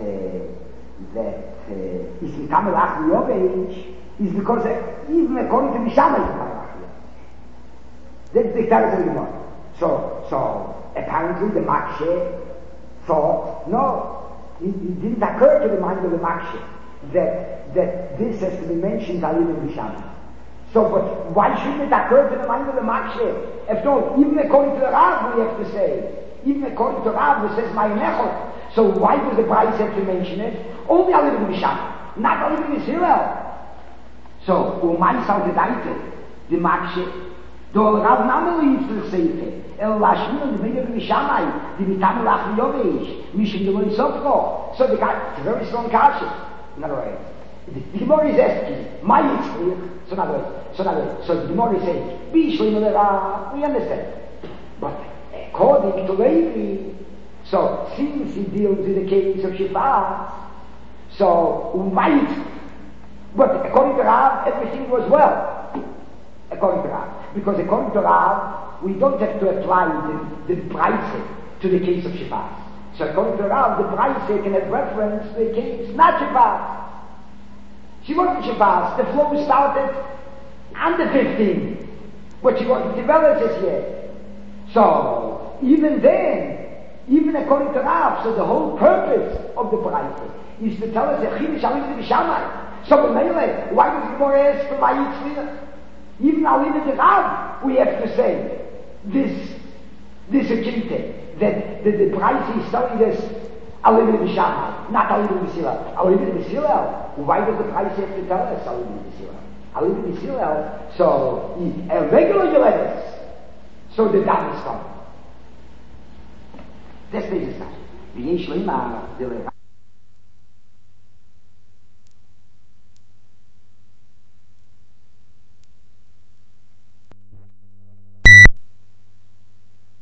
is Mitamalach Yovech is because even according to Mishama is Mitamalach Yovech. That's the Taras of the Gemara. So apparently the Makshe thought, no, it didn't occur to the mind of the Makshe that this has to be mentioned Alid and Bisham. So, but why shouldn't it occur to the mind of the Makshe? After all, even according to the Rav, we have to say, even according to Rav, it says, my nechot. So why does the Bryce have to mention it? Only Alid and Bisham, not Alid and Israel. So, my Salte Daite, the Makshe, do Rav Namel to the Seife, Lashmin and the Meir of Mishamai, the Mitam Lach Yovesh, Mishim the Moin Sofko. So the guy, it's a very strong kasha. In other words, the Gemara is asking, my Yitzchak, so in other words, so the Gemara is saying, we understand. But according to Levi, so since he deals with the case of Shifat, so but according to Rav, everything was well. According to Rav. Because according to Rav, we don't have to apply the Braise to the case of Shifat. So according to Rav, the Braise can have reference to the case, not Shifat. She wasn't Shifat. The flow started on the 15th, but she wasn't developed as yet. So even then, even according to Rav, so the whole purpose of the Braise is to tell us that Chimish Alim to Bishamai. So why does the Gemara ask for my Yitzchak? Even Alim the Rav, we have to say this akinte that the Braise is telling us Alim the Bishamai, not Alim the Bisila. Alim the Bisila. Why does the Braise have to tell us Alim the Bisila? Alim the Bisila. So a regular Yeledes. So the dam is coming. That's the Yitzchak.